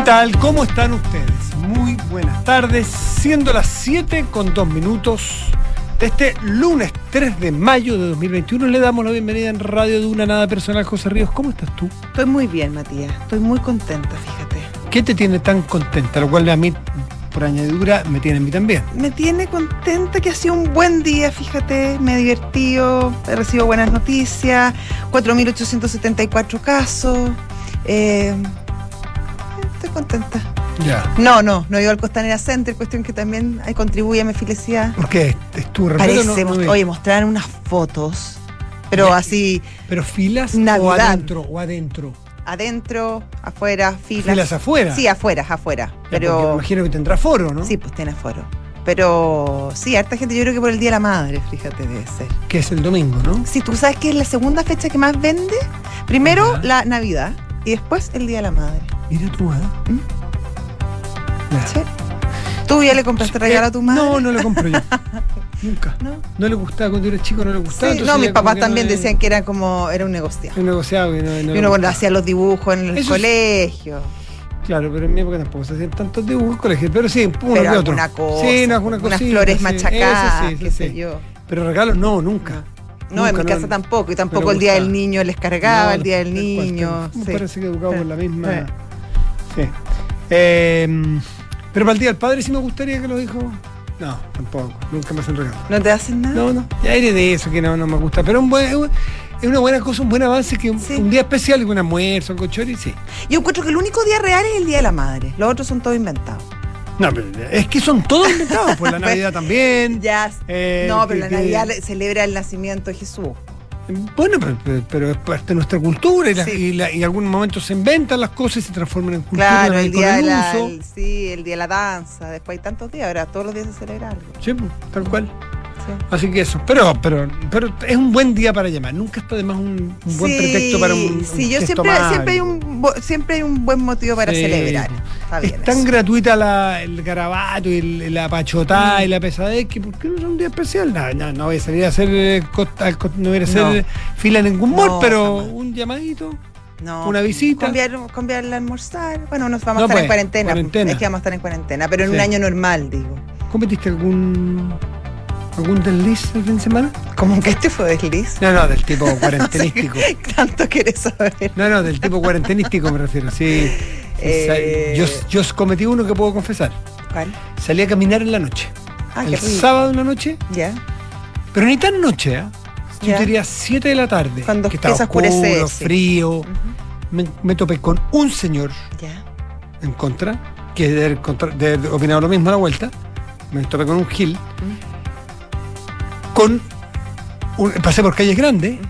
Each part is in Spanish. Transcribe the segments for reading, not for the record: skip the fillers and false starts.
tal? ¿Cómo están ustedes? Muy buenas tardes, siendo las 7:02 de este lunes 3 de mayo de 2021. Le damos la bienvenida en Radio Duna, nada personal. José Ríos, ¿cómo estás tú? Estoy muy bien, Matías, estoy muy contenta, fíjate. ¿Qué te tiene tan contenta? Lo cual a mí, por añadidura, me tiene a mí también. Me tiene contenta que ha sido un buen día, fíjate, me he divertido, he recibido buenas noticias, 4.874 casos, estoy contenta. Ya. No he ido al Costanera Center, cuestión que también contribuye a mi felicidad. ¿Por qué? ¿Estuvo repleto? Oye, mostraron unas fotos, pero ya, así... ¿Pero filas Navidad. o adentro? Adentro, afuera, filas. ¿Filas afuera? Sí, afuera. Ya, Pero me imagino que tendrá foro, ¿no? Sí, pues tiene aforo. Pero sí, harta gente, yo creo que por el Día de la Madre, fíjate, debe ser. Que es el domingo, ¿no? Sí, tú sabes que es la segunda fecha que más vende. Primero la Navidad y después el Día de la Madre. Mira tú, ¿eh? Ya. Sí. ¿Tú ya le compraste regalo a tu madre? No le compro yo. Nunca. ¿No? Le gustaba cuando era chico, no le gustaba. Sí, no, mis papás también decían que era un negociado. Un negociado y y uno cuando hacía los dibujos en el colegio. Claro, pero en mi época tampoco se hacían tantos dibujos en el colegio, pero sí, uno pero que otro. Cosa, sí, alguna unas cosita, flores sí. machacadas, Eso qué sé yo. Pero regalos no, nunca. No, en mi casa tampoco, y tampoco el Día del Niño les cargaba, el Día del Niño. Me Sí. parece que educamos en la misma. Sí. Pero para el Día del Padre sí me gustaría que lo dijo. No, tampoco, nunca me hacen regalo. ¿No te hacen nada? No, ya eres de eso que no me gusta. Pero es una buena cosa, un buen avance que un día especial, un almuerzo, algo chori, sí. Yo encuentro que el único día real es el Día de la Madre. Los otros son todos inventados. No, pero es que son todos inventados, pues la Navidad también. Ya. No, pero la Navidad celebra el nacimiento de Jesús. Bueno, pero es parte de nuestra cultura y en algún momento se inventan las cosas y se transforman en cultura. Claro, el día uso. el día de la danza, después hay tantos días, ahora todos los días se celebra algo. Sí, pues, tal cual. Sí. Así que eso, pero es un buen día para llamar, nunca está de más un buen pretexto para un Sí, yo siempre hay un buen motivo para celebrar. Está bien, es tan gratuita el garabato y la pachotada y la pesadez que ¿por qué no es un día especial? No voy a salir a hacer no voy a hacer fila en ningún mall, pero jamás. Un llamadito. Una visita. Conviarla a almorzar. Bueno, nos vamos a estar en cuarentena. Es que vamos a estar en cuarentena, pero en un año normal, digo. ¿Cometiste algún desliz el fin de semana? ¿Cómo que este fue desliz? No, del tipo cuarentenístico. Tanto quieres saber. No, del tipo cuarentenístico me refiero, sí. Yo cometí uno que puedo confesar. ¿Cuál? Salí a caminar en la noche. El sábado en la noche. Ya. Pero ni tan noche, ¿eh? Yo diría 7 de la tarde. Cuando que estaba oscuro, frío. Me topé con un señor en contra, que de haber opinado lo mismo a la vuelta. Me topé con un gil. Pasé por calles grandes.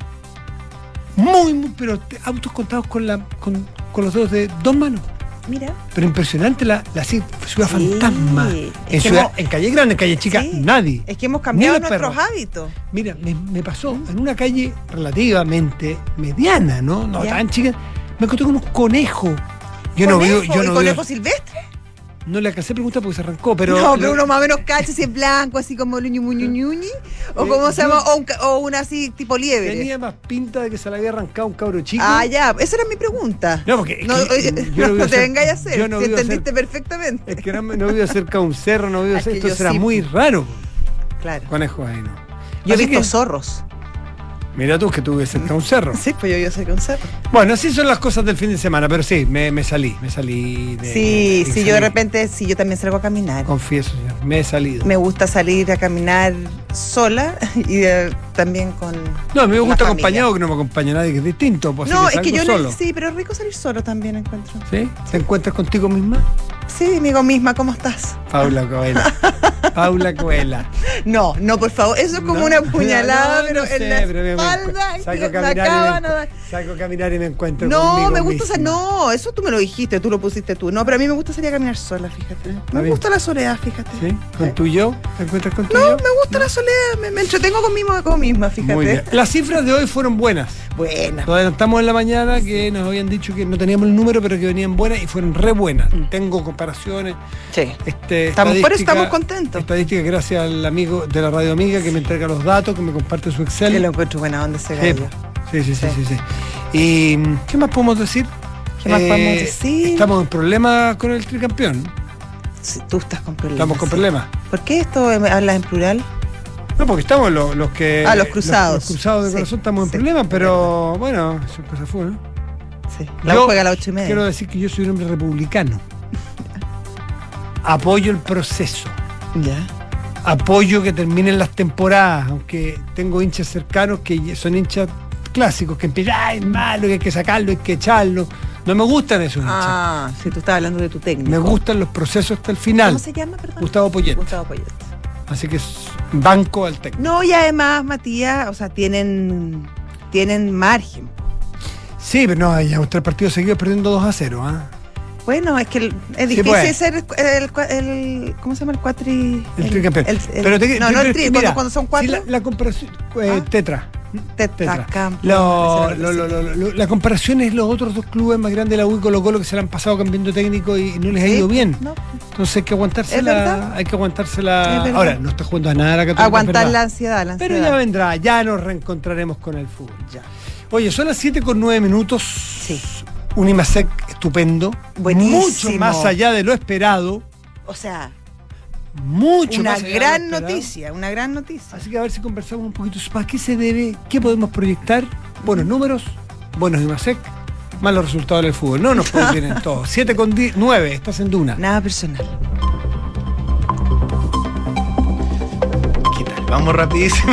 Pero autos contados con los dedos de 2 manos. Mira. Pero impresionante la ciudad fantasma. En calle grande, en calle chica, nadie. Es que hemos cambiado nuestros hábitos. Mira, me pasó en una calle relativamente mediana, no tan chica. Me encontré con unos conejos. ¿Conejo silvestre? No le alcancé a preguntar porque se arrancó, pero... No, pero uno más o menos cacho, así en blanco, así como ñuñi, o como se llama, o una así tipo liebre. Tenía más pinta de que se le había arrancado un cabro chico. Ah, ya, esa era mi pregunta. No, porque... No te vengáis a hacer, si entendiste perfectamente. Es que no vivo cerca de un cerro, no vivo cerca, entonces era muy raro. Claro. Conejos ahí, ¿no? Yo he visto zorros. Mira tú que tuve cerca de un cerro. Sí, pues yo cerca de un cerro. Bueno, así son las cosas del fin de semana, pero sí, me salí de... Sí, yo de repente, yo también salgo a caminar. Confieso, señor, me he salido. Me gusta salir a caminar sola y también con... No, a mí me gusta acompañado, que no me acompaña nadie, que es distinto. Pues no, es que yo solo. Sí, pero es rico salir solo también, encuentro. ¿Sí? ¿Te encuentras contigo misma? Sí, amigo misma, ¿cómo estás? Paula Coela. No, por favor, eso es como una puñalada, pero en la espalda. Salgo a caminar y me encuentro conmigo misma. No, me gusta no, eso tú me lo dijiste, tú lo pusiste tú. No, pero a mí me gusta salir a caminar sola, fíjate. Me gusta la soledad, fíjate. ¿Sí? ¿Con tu yo? ¿Te encuentras con tu yo? No, me gusta la soledad, me entretengo conmigo misma, fíjate. Muy bien. Las cifras de hoy fueron buenas. Buenas. Lo adelantamos en la mañana que nos habían dicho que no teníamos el número, pero que venían buenas y fueron re buenas. Tengo comparaciones. Sí. Por eso estamos contentos. Estadística gracias al amigo de la radio amiga que me entrega los datos, que me comparte su Excel. Que lo encuentro buena onda ese gallo. Sí. ¿Y qué más podemos decir? ¿Qué más podemos decir? Estamos en problemas con el tricampeón. Sí, tú estás con problemas. Estamos con problemas. ¿Por qué esto hablas en plural? No, porque estamos los que... los cruzados. Los cruzados de corazón estamos en problemas, pero bueno, eso es cosa fue, ¿no? Sí, la juega a las 8:30. Quiero decir que yo soy un hombre republicano. Apoyo el proceso. Ya. Apoyo que terminen las temporadas, aunque tengo hinchas cercanos que son hinchas clásicos, que empiezan, es malo, que hay que sacarlo, hay que echarlo. No me gustan esos hinchas. Ah, sí, tú estabas hablando de tu técnico. Me gustan los procesos hasta el final. ¿Cómo se llama, perdón? Gustavo Poyet. Gustavo Poyet. Así que banco al técnico. No, y además, Matías, o sea, tienen margen. Sí, pero no, ya tres partidos seguidos perdiendo 2-0, ¿ah? Bueno, es que es difícil pues. ser el ¿cómo se llama? El cuatri... El tricampeón. No, el tri, mira, cuando son cuatro. Sí, la comparación... Tetra. Tetracampeón. La comparación es los otros dos clubes más grandes de la U y Colo-Colo que se la han pasado cambiando técnico y no les ha ido bien. No. Entonces hay que aguantársela. Ahora, no está jugando a nada la Católica. Aguantar la ansiedad. Pero ya vendrá, ya nos reencontraremos con el fútbol. Ya. Oye, son las 7:09. Sí. Un Imasec estupendo. Buenísimo. Mucho más allá de lo esperado. O sea, mucho una más allá gran de lo noticia, una gran noticia. Así que a ver si conversamos un poquito. ¿Para qué se debe? ¿Qué podemos proyectar? Buenos números, buenos Imasec, malos resultados del fútbol. No nos pueden en todo. 7:09, estás en Duna. Nada personal. ¿Qué tal? Vamos rapidísimo.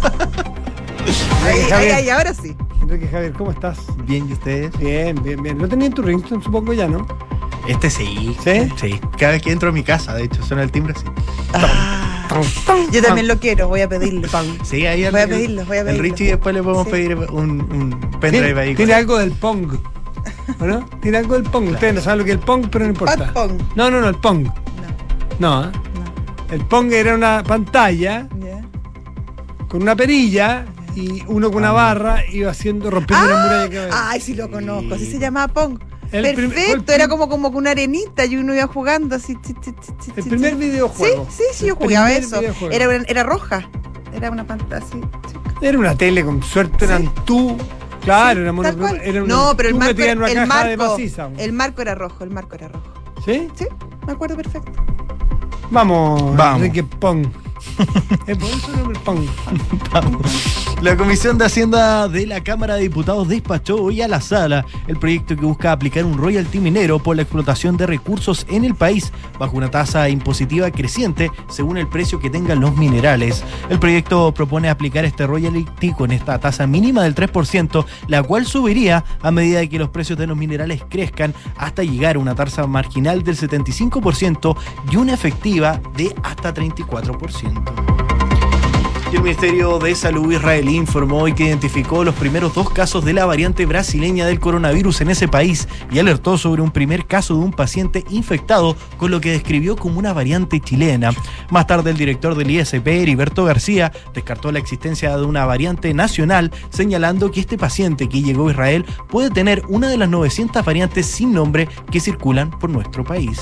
Ahí, ahora sí. Enrique Javier, ¿cómo estás? Bien, ¿y ustedes? Bien. ¿No tenían tu ringtone, supongo ya, no? Sí. ¿Sí? Sí. Cada vez que entro a mi casa, de hecho, suena el timbre así. Yo también lo quiero, voy a pedirle. Sí, ahí voy a pedirlo. El Richie después le podemos pedir un pendrive ahí. Tiene algo del Pong. ¿O no? Tiene algo del Pong. Claro. Ustedes no saben lo que es el Pong, pero no importa. Pong. No, el Pong. No. El Pong era una pantalla con una perilla y uno con una barra iba rompiendo una muralla que había. Ay, sí lo conozco. Así se llamaba Pong. Perfecto, era como con una arenita y uno iba jugando así. El primer videojuego. Sí, yo jugaba eso. Era roja. Era una pantalla así. Era una tele, con suerte eran tú. Claro, era una. No, pero el marco el marco era rojo. ¿Sí? Sí, me acuerdo perfecto. Vamos. Enrique Pong. Por eso no me Pong. La Comisión de Hacienda de la Cámara de Diputados despachó hoy a la sala el proyecto que busca aplicar un royalty minero por la explotación de recursos en el país bajo una tasa impositiva creciente según el precio que tengan los minerales. El proyecto propone aplicar este royalty con esta tasa mínima del 3%, la cual subiría a medida de que los precios de los minerales crezcan hasta llegar a una tasa marginal del 75% y una efectiva de hasta 34%. Y el Ministerio de Salud israelí informó hoy que identificó los primeros 2 casos de la variante brasileña del coronavirus en ese país y alertó sobre un primer caso de un paciente infectado con lo que describió como una variante chilena. Más tarde, el director del ISP, Heriberto García, descartó la existencia de una variante nacional, señalando que este paciente que llegó a Israel puede tener una de las 900 variantes sin nombre que circulan por nuestro país.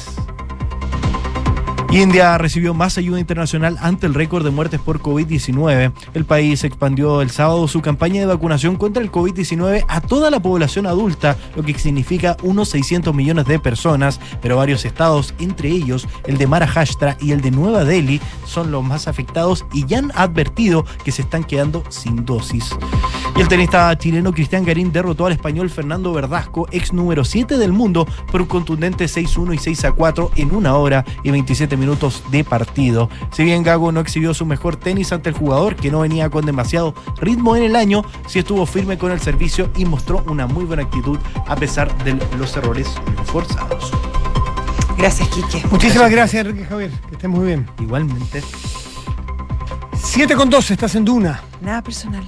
India recibió más ayuda internacional ante el récord de muertes por COVID-19. El país expandió el sábado su campaña de vacunación contra el COVID-19 a toda la población adulta, lo que significa unos 600 millones de personas, pero varios estados, entre ellos el de Maharashtra y el de Nueva Delhi, son los más afectados y ya han advertido que se están quedando sin dosis. Y el tenista chileno Cristian Garín derrotó al español Fernando Verdasco, ex número 7 del mundo, por un contundente 6-1 y 6-4 en 1 hora y 27 minutos de partido. Si bien Gago no exhibió su mejor tenis ante el jugador, que no venía con demasiado ritmo en el año, sí estuvo firme con el servicio y mostró una muy buena actitud a pesar de los errores forzados. Gracias, Quique. Muchísimas gracias, Enrique Javier. Que estés muy bien. Igualmente. 7:12, estás en Duna. Nada personal.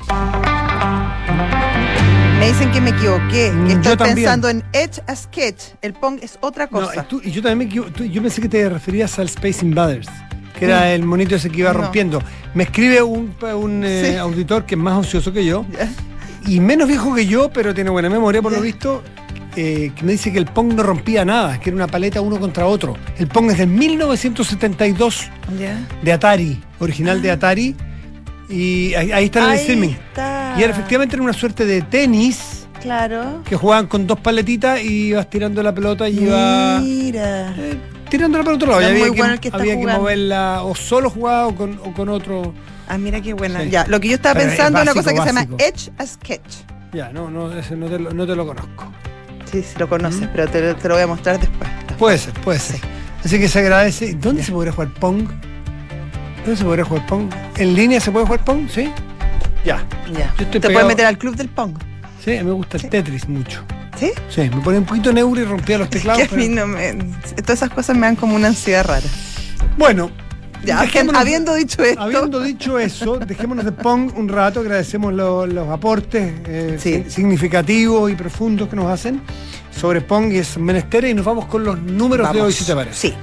Me dicen que me equivoqué, que estoy pensando en Etch a Sketch. El Pong es otra cosa. No, y yo también me equivoqué. Yo pensé que te referías al Space Invaders, que era el monito ese que iba rompiendo. Me escribe un auditor que es más ocioso que yo, y menos viejo que yo, pero tiene buena memoria por lo visto, que me dice que el Pong no rompía nada, que era una paleta uno contra otro. El Pong es del 1972 de Atari, original de Atari. Y ahí está en el streaming. Y era efectivamente una suerte de tenis, Claro. Que jugaban con 2 paletitas y ibas tirando la pelota y iba Mira. tirándola para otro lado. No, Y muy bueno el que está había que jugando. moverla o solo jugaba o con otro. Ah, mira qué buena. Sí. Ya, lo que yo estaba Pero pensando es una básico, cosa que se básico. llama Etch a Sketch. Ya, ese no te lo conozco. Sí, sí lo conoces, pero te lo voy a mostrar después. Puede ser. Sí. Así que se agradece. ¿Dónde se podría jugar Pong? ¿Dónde se podría jugar Pong? ¿En línea se puede jugar Pong? ¿Sí? Ya. Ya. Yo estoy Te pegado. puedes meter al club del Pong. Sí, me gusta el Sí. Tetris mucho. ¿Sí? Sí, me pone un poquito neuro y rompía los teclados. Que a mí no me. Todas esas cosas me dan como una ansiedad rara. Bueno, Ya, dejémonos- habiendo dicho esto. habiendo dicho eso, dejémonos de Pong un rato, agradecemos los aportes Sí. significativos y profundos que nos hacen sobre Pong y esos menesteres y nos vamos con los números de hoy, si te parece. Sí.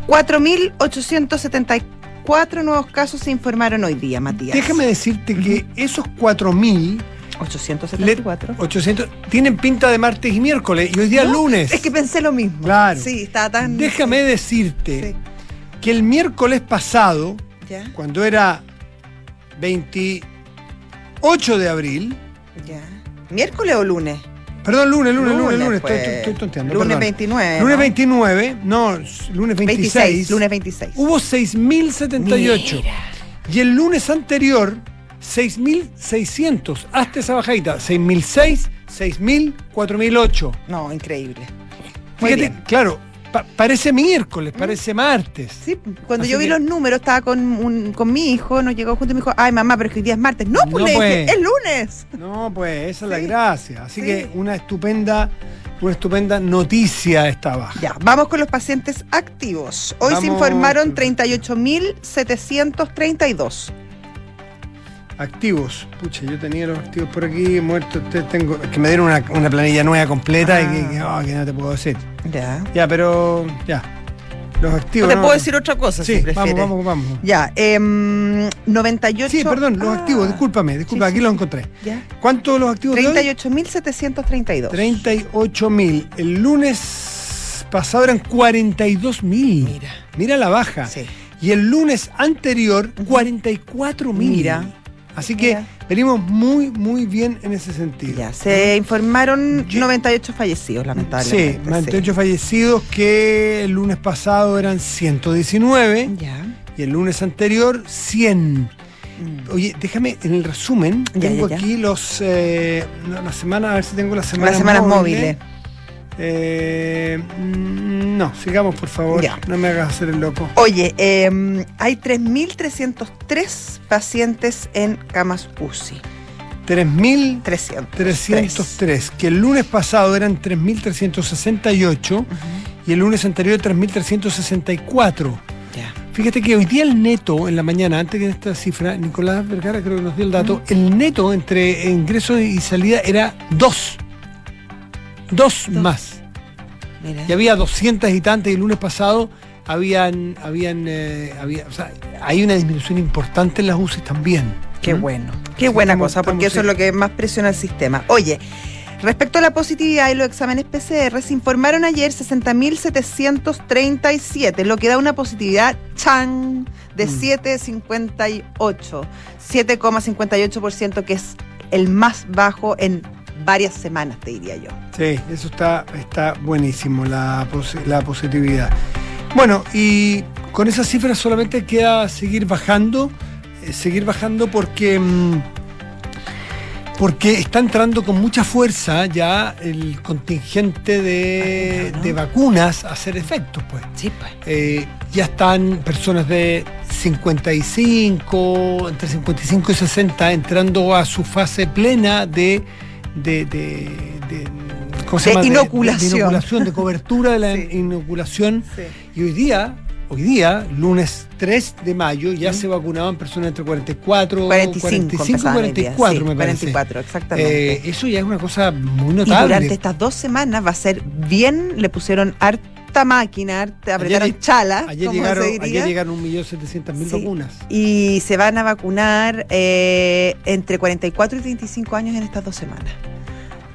4.874 nuevos casos se informaron hoy día, Matías. Déjame decirte que esos 4.000 874. 800 tienen pinta de martes y miércoles y hoy día es lunes. Es que pensé lo mismo. Claro. Sí, estaba tan. Déjame sí. decirte Sí. que el miércoles pasado, Ya, cuando era 28 de abril, ya. ¿Miércoles o lunes? perdón, lunes, pues. estoy tonteando. Lunes perdón. 29. Lunes ¿no? 29, no, lunes 26. Lunes 26. Hubo 6.078. Mira. Y el lunes anterior, 6.600. Hasta esa bajadita. 6.006, 6.000, 4.008. No, increíble. Muy Fíjate, bien. claro, parece miércoles, parece martes. Sí, cuando Así yo vi que- los números, estaba con mi hijo, nos llegó junto y me dijo, ay mamá, pero es que hoy día es martes. No, pues No, le pues. dije, es lunes. No, pues esa es la Sí, gracia. Así sí. que una estupenda noticia esta baja. Ya, vamos con los pacientes activos. Hoy se Vamos. informaron 38.732. Activos. Pucha, yo tenía los activos por aquí, muertos. Tengo, es que me dieron una planilla nueva completa y que no te puedo decir. Ya. Ya, pero ya. Los No activos. te puedo decir otra cosa Sí, si prefieres. vamos. Ya, 98. Sí, perdón, los activos, discúlpame, sí, aquí sí, los sí. encontré. Ya. ¿Cuántos los activos de hoy? 38.732. 38.000. El lunes pasado eran 42.000. Mira la baja. Sí. Y el lunes anterior, 44.000. Mira. Así que Mira. venimos muy, muy bien en ese sentido. Ya, se informaron Yo- 98 fallecidos, Sí, lamentablemente. 98 fallecidos que el lunes pasado eran 119 Ya. y el lunes anterior 100. Oye, déjame en el resumen, Ya, tengo ya. aquí la semana, a ver si tengo las semanas Las semanas móviles. No, sigamos por favor, Ya. no me hagas hacer el loco. Oye, hay 3.303 pacientes en camas UCI. 3.303, 303. que el lunes pasado eran 3.368 y el lunes anterior 3.364. Ya. Fíjate que hoy día el neto, en la mañana, antes que esta cifra, Nicolás Vergara creo que nos dio el dato, el neto entre ingreso y salida era 2. 2 más. Mira. Y había 200 y tantas y el lunes pasado había, o sea, hay una disminución importante en las UCI también. Qué ¿Mm? bueno. Qué Sí, buena estamos- cosa, porque estamos eso es lo que más presiona el sistema. Oye, respecto a la positividad y los exámenes PCR, se informaron ayer 60.737, lo que da una positividad de 7,58. 7,58%, que es el más bajo en varias semanas, te diría yo. Sí, eso está buenísimo, la positividad. Bueno, y con esas cifras solamente queda seguir bajando porque está entrando con mucha fuerza ya el contingente de vacunas a hacer efectos, pues. Sí, pues. Ya están personas de 55, entre 55 y 60 entrando a su fase plena de ¿cómo se llama? Inoculación. De inoculación, de cobertura de la Sí. inoculación. Sí. Y hoy día, lunes 3 de mayo, ya se vacunaban personas entre 44, 45 empezaban hoy día. 44, Sí, me parece. 44, exactamente. Eso ya es una cosa muy Y notable. durante estas 2 semanas va a ser bien, le pusieron harta máquina, apretaron Ayer- chala, Ayer como llegaron, se diría. ayer llegaron 1.700.000 Sí. vacunas. Y se van a vacunar entre 44 y 35 años en estas 2 semanas.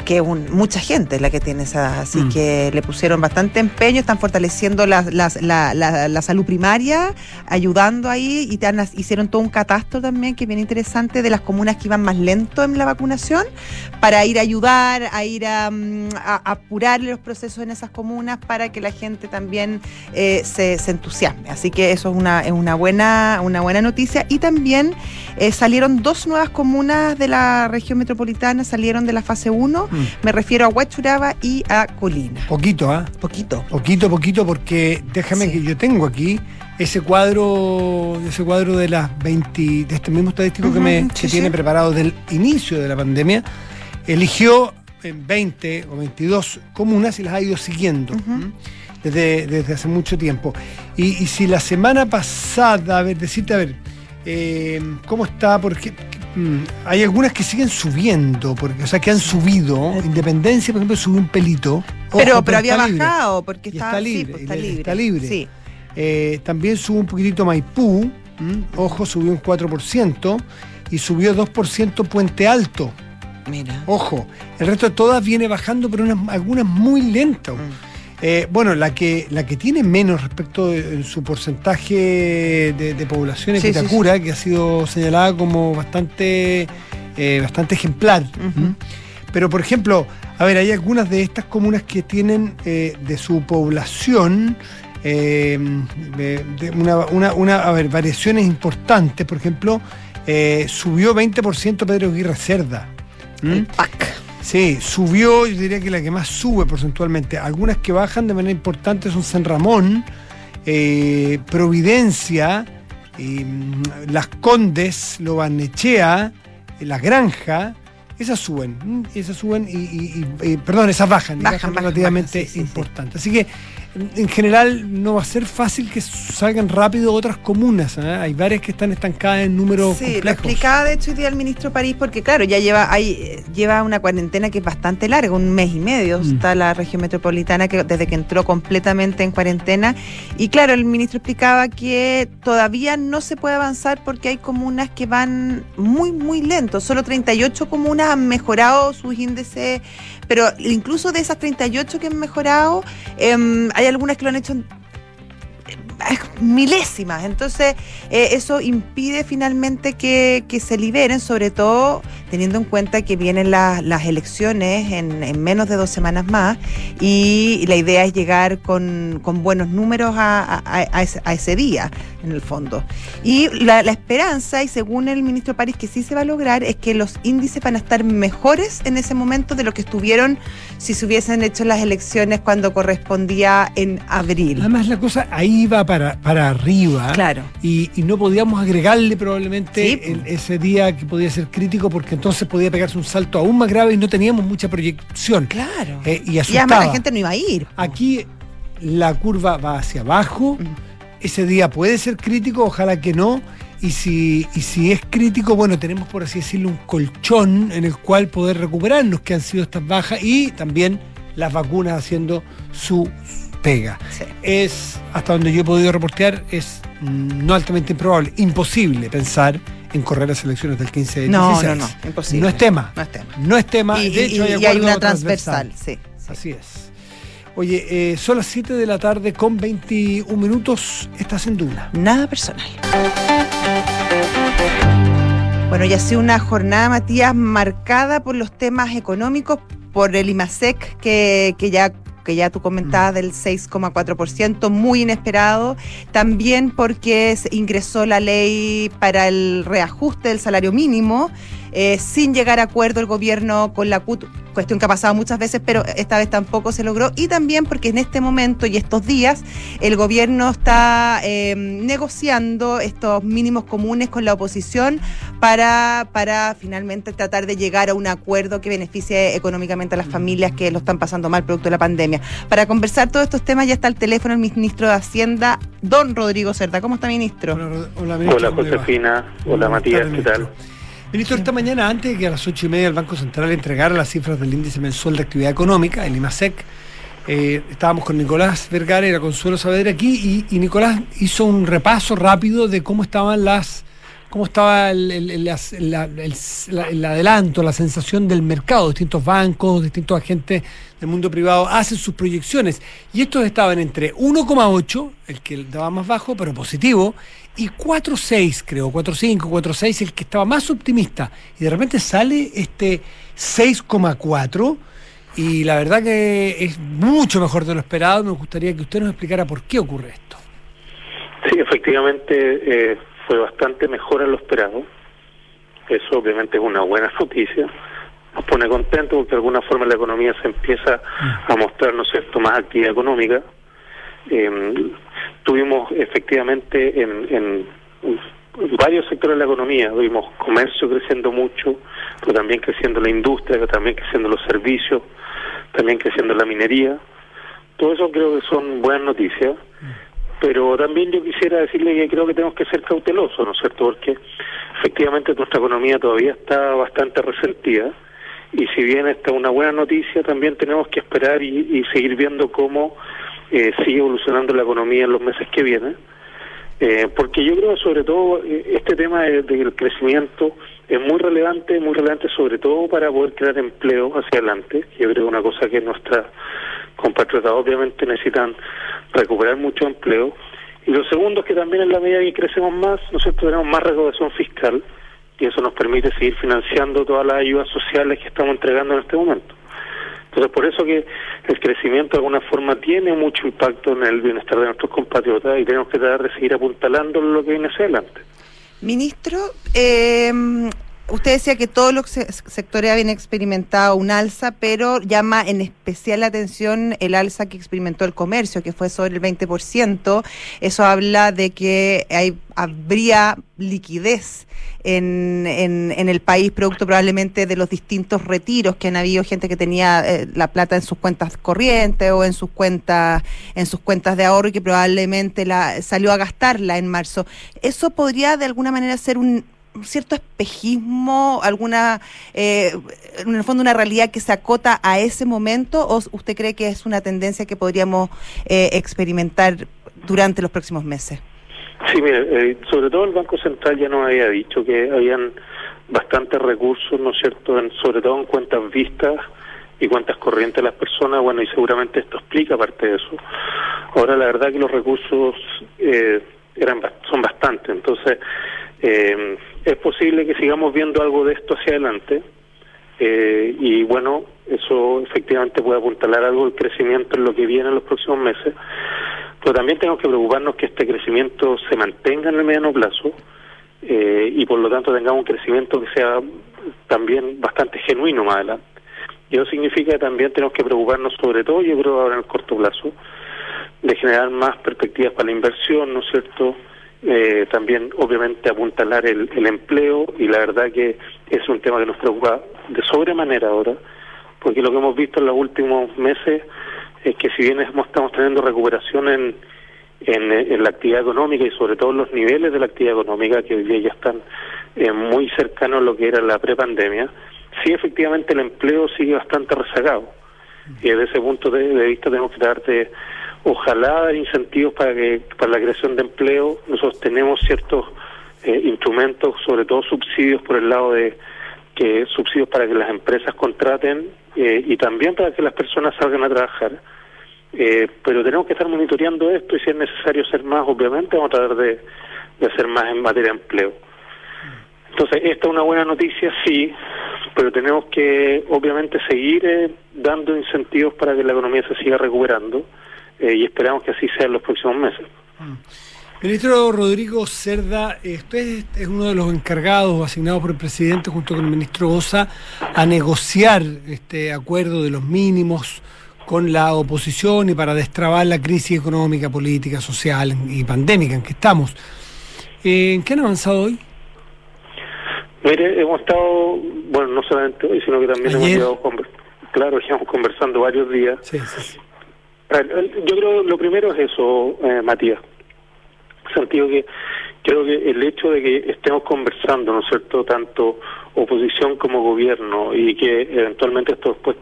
que mucha gente es la que tiene esa, así que le pusieron bastante empeño, están fortaleciendo la salud primaria, ayudando ahí, y hicieron todo un catastro también, que es bien interesante, de las comunas que iban más lento en la vacunación, para ir a ayudar, a ir a apurar los procesos en esas comunas, para que la gente también se entusiasme. Así que eso es una buena noticia. Y también salieron 2 nuevas comunas de la región metropolitana, salieron de la fase 1, me refiero a Huachuraba y a Colina. Poquito, ¿ah? Poquito, porque déjame que yo tengo aquí ese cuadro de las 20, de este mismo estadístico que tiene preparado del inicio de la pandemia. Eligió 20 o 22 comunas y las ha ido siguiendo desde hace mucho tiempo. Y si la semana pasada, ¿cómo está? Porque hay algunas que siguen subiendo, que han subido. Independencia, por ejemplo, subió un pelito. Pero había bajado, porque está libre. Está libre. Sí. También subió un poquitito Maipú, subió un 4%, y subió 2% Puente Alto. Mira. Ojo, el resto de todas viene bajando, pero algunas muy lentas. La que tiene menos respecto en su porcentaje de población es Vitacura, que ha sido señalada como bastante ejemplar. Pero, por ejemplo, hay algunas de estas comunas que tienen de su población variaciones importantes. Por ejemplo, subió 20% Pedro Aguirre Cerda. El PAC. Sí, subió, yo diría que la que más sube porcentualmente. Algunas que bajan de manera importante son San Ramón, Providencia, Las Condes, Lo Barnechea, La Granja. Esas suben esas bajan relativamente importantes. Así que en general no va a ser fácil que salgan rápido otras comunas. Hay varias que están estancadas en números complejos. Lo explicaba de hecho hoy día el ministro París, porque claro, ya lleva una cuarentena que es bastante larga, 1 mes y medio está la región metropolitana, que desde que entró completamente en cuarentena. Y claro, el ministro explicaba que todavía no se puede avanzar porque hay comunas que van muy, muy lentos. Solo 38 comunas han mejorado sus índices, pero incluso de esas 38 que han mejorado, hay algunas que lo han hecho milésimas. Entonces eso impide finalmente que se liberen, sobre todo teniendo en cuenta que vienen las elecciones en menos de 2 semanas más, y la idea es llegar con buenos números a ese día, en el fondo. Y la esperanza, y según el ministro París, que sí se va a lograr, es que los índices van a estar mejores en ese momento de lo que estuvieron si se hubiesen hecho las elecciones cuando correspondía en abril. Además, la cosa ahí va para arriba. Claro. Y no podíamos agregarle probablemente ese día que podía ser crítico, porque entonces podía pegarse un salto aún más grave y no teníamos mucha proyección. Claro. Y asustaba. Y además la gente no iba a ir. Aquí la curva va hacia abajo. Ese día puede ser crítico, ojalá que no. Y si es crítico, bueno, tenemos, por así decirlo, un colchón en el cual poder recuperarnos, que han sido estas bajas, y también las vacunas haciendo su pega. Sí. Es, hasta donde yo he podido reportear, es no altamente improbable, imposible pensar en correr las elecciones del 15 de 16. No, imposible. No es tema. No es tema. Y de hecho hay una transversal. Sí. Así es. Oye, son las 7 de la tarde con 21 minutos. Estás en Duna. Nada personal. Bueno, ya ha sido una jornada, Matías, marcada por los temas económicos, por el IMASEC, que ya tú comentabas, del 6,4%, muy inesperado. También porque se ingresó la ley para el reajuste del salario mínimo, sin llegar a acuerdo el gobierno con la CUT, cuestión que ha pasado muchas veces, pero esta vez tampoco se logró. Y también porque en este momento y estos días el gobierno está negociando estos mínimos comunes con la oposición para finalmente tratar de llegar a un acuerdo que beneficie económicamente a las familias que lo están pasando mal producto de la pandemia. Para conversar todos estos temas ya está al teléfono el ministro de Hacienda, don Rodrigo Cerda. ¿Cómo está, ministro? Hola, ministro. Hola, Josefina. Hola, Matías. ¿Qué tal? Ministro, esta mañana, antes de que a las 8:30 el Banco Central entregara las cifras del índice mensual de actividad económica, el IMASEC, estábamos con Nicolás Vergara y la Consuelo Saavedra aquí, y Nicolás hizo un repaso rápido de cómo estaban las cómo estaba el adelanto, la sensación del mercado. Distintos bancos, distintos agentes del mundo privado hacen sus proyecciones y estos estaban entre 1,8, el que daba más bajo pero positivo, y 4,6 creo, 4,5, 4,6 el que estaba más optimista, y de repente sale este 6,4 y la verdad que es mucho mejor de lo esperado. Me gustaría que usted nos explicara por qué ocurre esto. Sí, efectivamente fue bastante mejor a lo esperado. Eso obviamente es una buena noticia. Nos pone contentos porque de alguna forma la economía se empieza a mostrar, ¿no es cierto?, más actividad económica. Tuvimos efectivamente en varios sectores de la economía, tuvimos comercio creciendo mucho, pero también creciendo la industria, también creciendo los servicios, también creciendo la minería. Todo eso creo que son buenas noticias, pero también yo quisiera decirle que creo que tenemos que ser cautelosos, ¿no es cierto?, porque efectivamente nuestra economía todavía está bastante resentida, y si bien esta es una buena noticia, también tenemos que esperar y seguir viendo cómo sigue evolucionando la economía en los meses que vienen, porque yo creo que sobre todo este tema del crecimiento es muy relevante sobre todo para poder crear empleo hacia adelante. Yo creo que es una cosa que nuestras compatriotas obviamente necesitan recuperar mucho empleo. Y lo segundo es que también en la medida que crecemos más, nosotros tenemos más recaudación fiscal, y eso nos permite seguir financiando todas las ayudas sociales que estamos entregando en este momento. Entonces, por eso que el crecimiento de alguna forma tiene mucho impacto en el bienestar de nuestros compatriotas, y tenemos que tratar de seguir apuntalando lo que viene hacia adelante. Ministro, usted decía que todos los sectores habían experimentado un alza, pero llama en especial la atención el alza que experimentó el comercio, que fue sobre el 20%. Eso habla de que habría liquidez en el país, producto probablemente de los distintos retiros que han habido, gente que tenía la plata en sus cuentas corrientes o en sus cuentas de ahorro, y que probablemente salió a gastarla en marzo. ¿Eso podría de alguna manera ser un cierto espejismo, en el fondo una realidad que se acota a ese momento, o usted cree que es una tendencia que podríamos experimentar durante los próximos meses? Sí, mire, sobre todo el Banco Central ya nos había dicho que habían bastantes recursos, ¿no es cierto?, sobre todo en cuentas vistas y cuentas corrientes de las personas. Bueno, y seguramente esto explica parte de eso. Ahora la verdad que los recursos son bastantes, entonces es posible que sigamos viendo algo de esto hacia adelante, y bueno, eso efectivamente puede apuntalar algo el crecimiento en lo que viene en los próximos meses, pero también tenemos que preocuparnos que este crecimiento se mantenga en el mediano plazo, y por lo tanto tengamos un crecimiento que sea también bastante genuino más adelante. Y eso significa que también tenemos que preocuparnos, sobre todo yo creo ahora en el corto plazo, de generar más perspectivas para la inversión, ¿no es cierto?, también obviamente apuntalar el empleo, y la verdad que es un tema que nos preocupa de sobremanera ahora, porque lo que hemos visto en los últimos meses es que si bien estamos teniendo recuperación en la actividad económica, y sobre todo los niveles de la actividad económica que hoy día ya están muy cercanos a lo que era la prepandemia, sí efectivamente el empleo sigue bastante rezagado, y desde ese punto de vista tenemos que tratar de ojalá dar incentivos para la creación de empleo. Nosotros tenemos ciertos instrumentos, sobre todo subsidios por el lado de subsidios para que las empresas contraten, y también para que las personas salgan a trabajar, pero tenemos que estar monitoreando esto, y si es necesario hacer más, obviamente vamos a tratar de hacer más en materia de empleo. Entonces, esta es una buena noticia, sí, pero tenemos que obviamente seguir dando incentivos para que la economía se siga recuperando, y esperamos que así sea en los próximos meses. Ministro Rodrigo Cerda, usted es uno de los encargados asignados por el presidente junto con el ministro Osa a negociar este acuerdo de los mínimos con la oposición y para destrabar la crisis económica, política, social y pandémica en que estamos. ¿En qué han avanzado hoy? Mire, hemos estado, bueno, no solamente hoy, sino que también hemos llevado conversando varios días. Sí. Yo creo que lo primero es eso, Matías. En el sentido que creo que el hecho de que estemos conversando, ¿no es cierto?, tanto oposición como gobierno, y que eventualmente esto después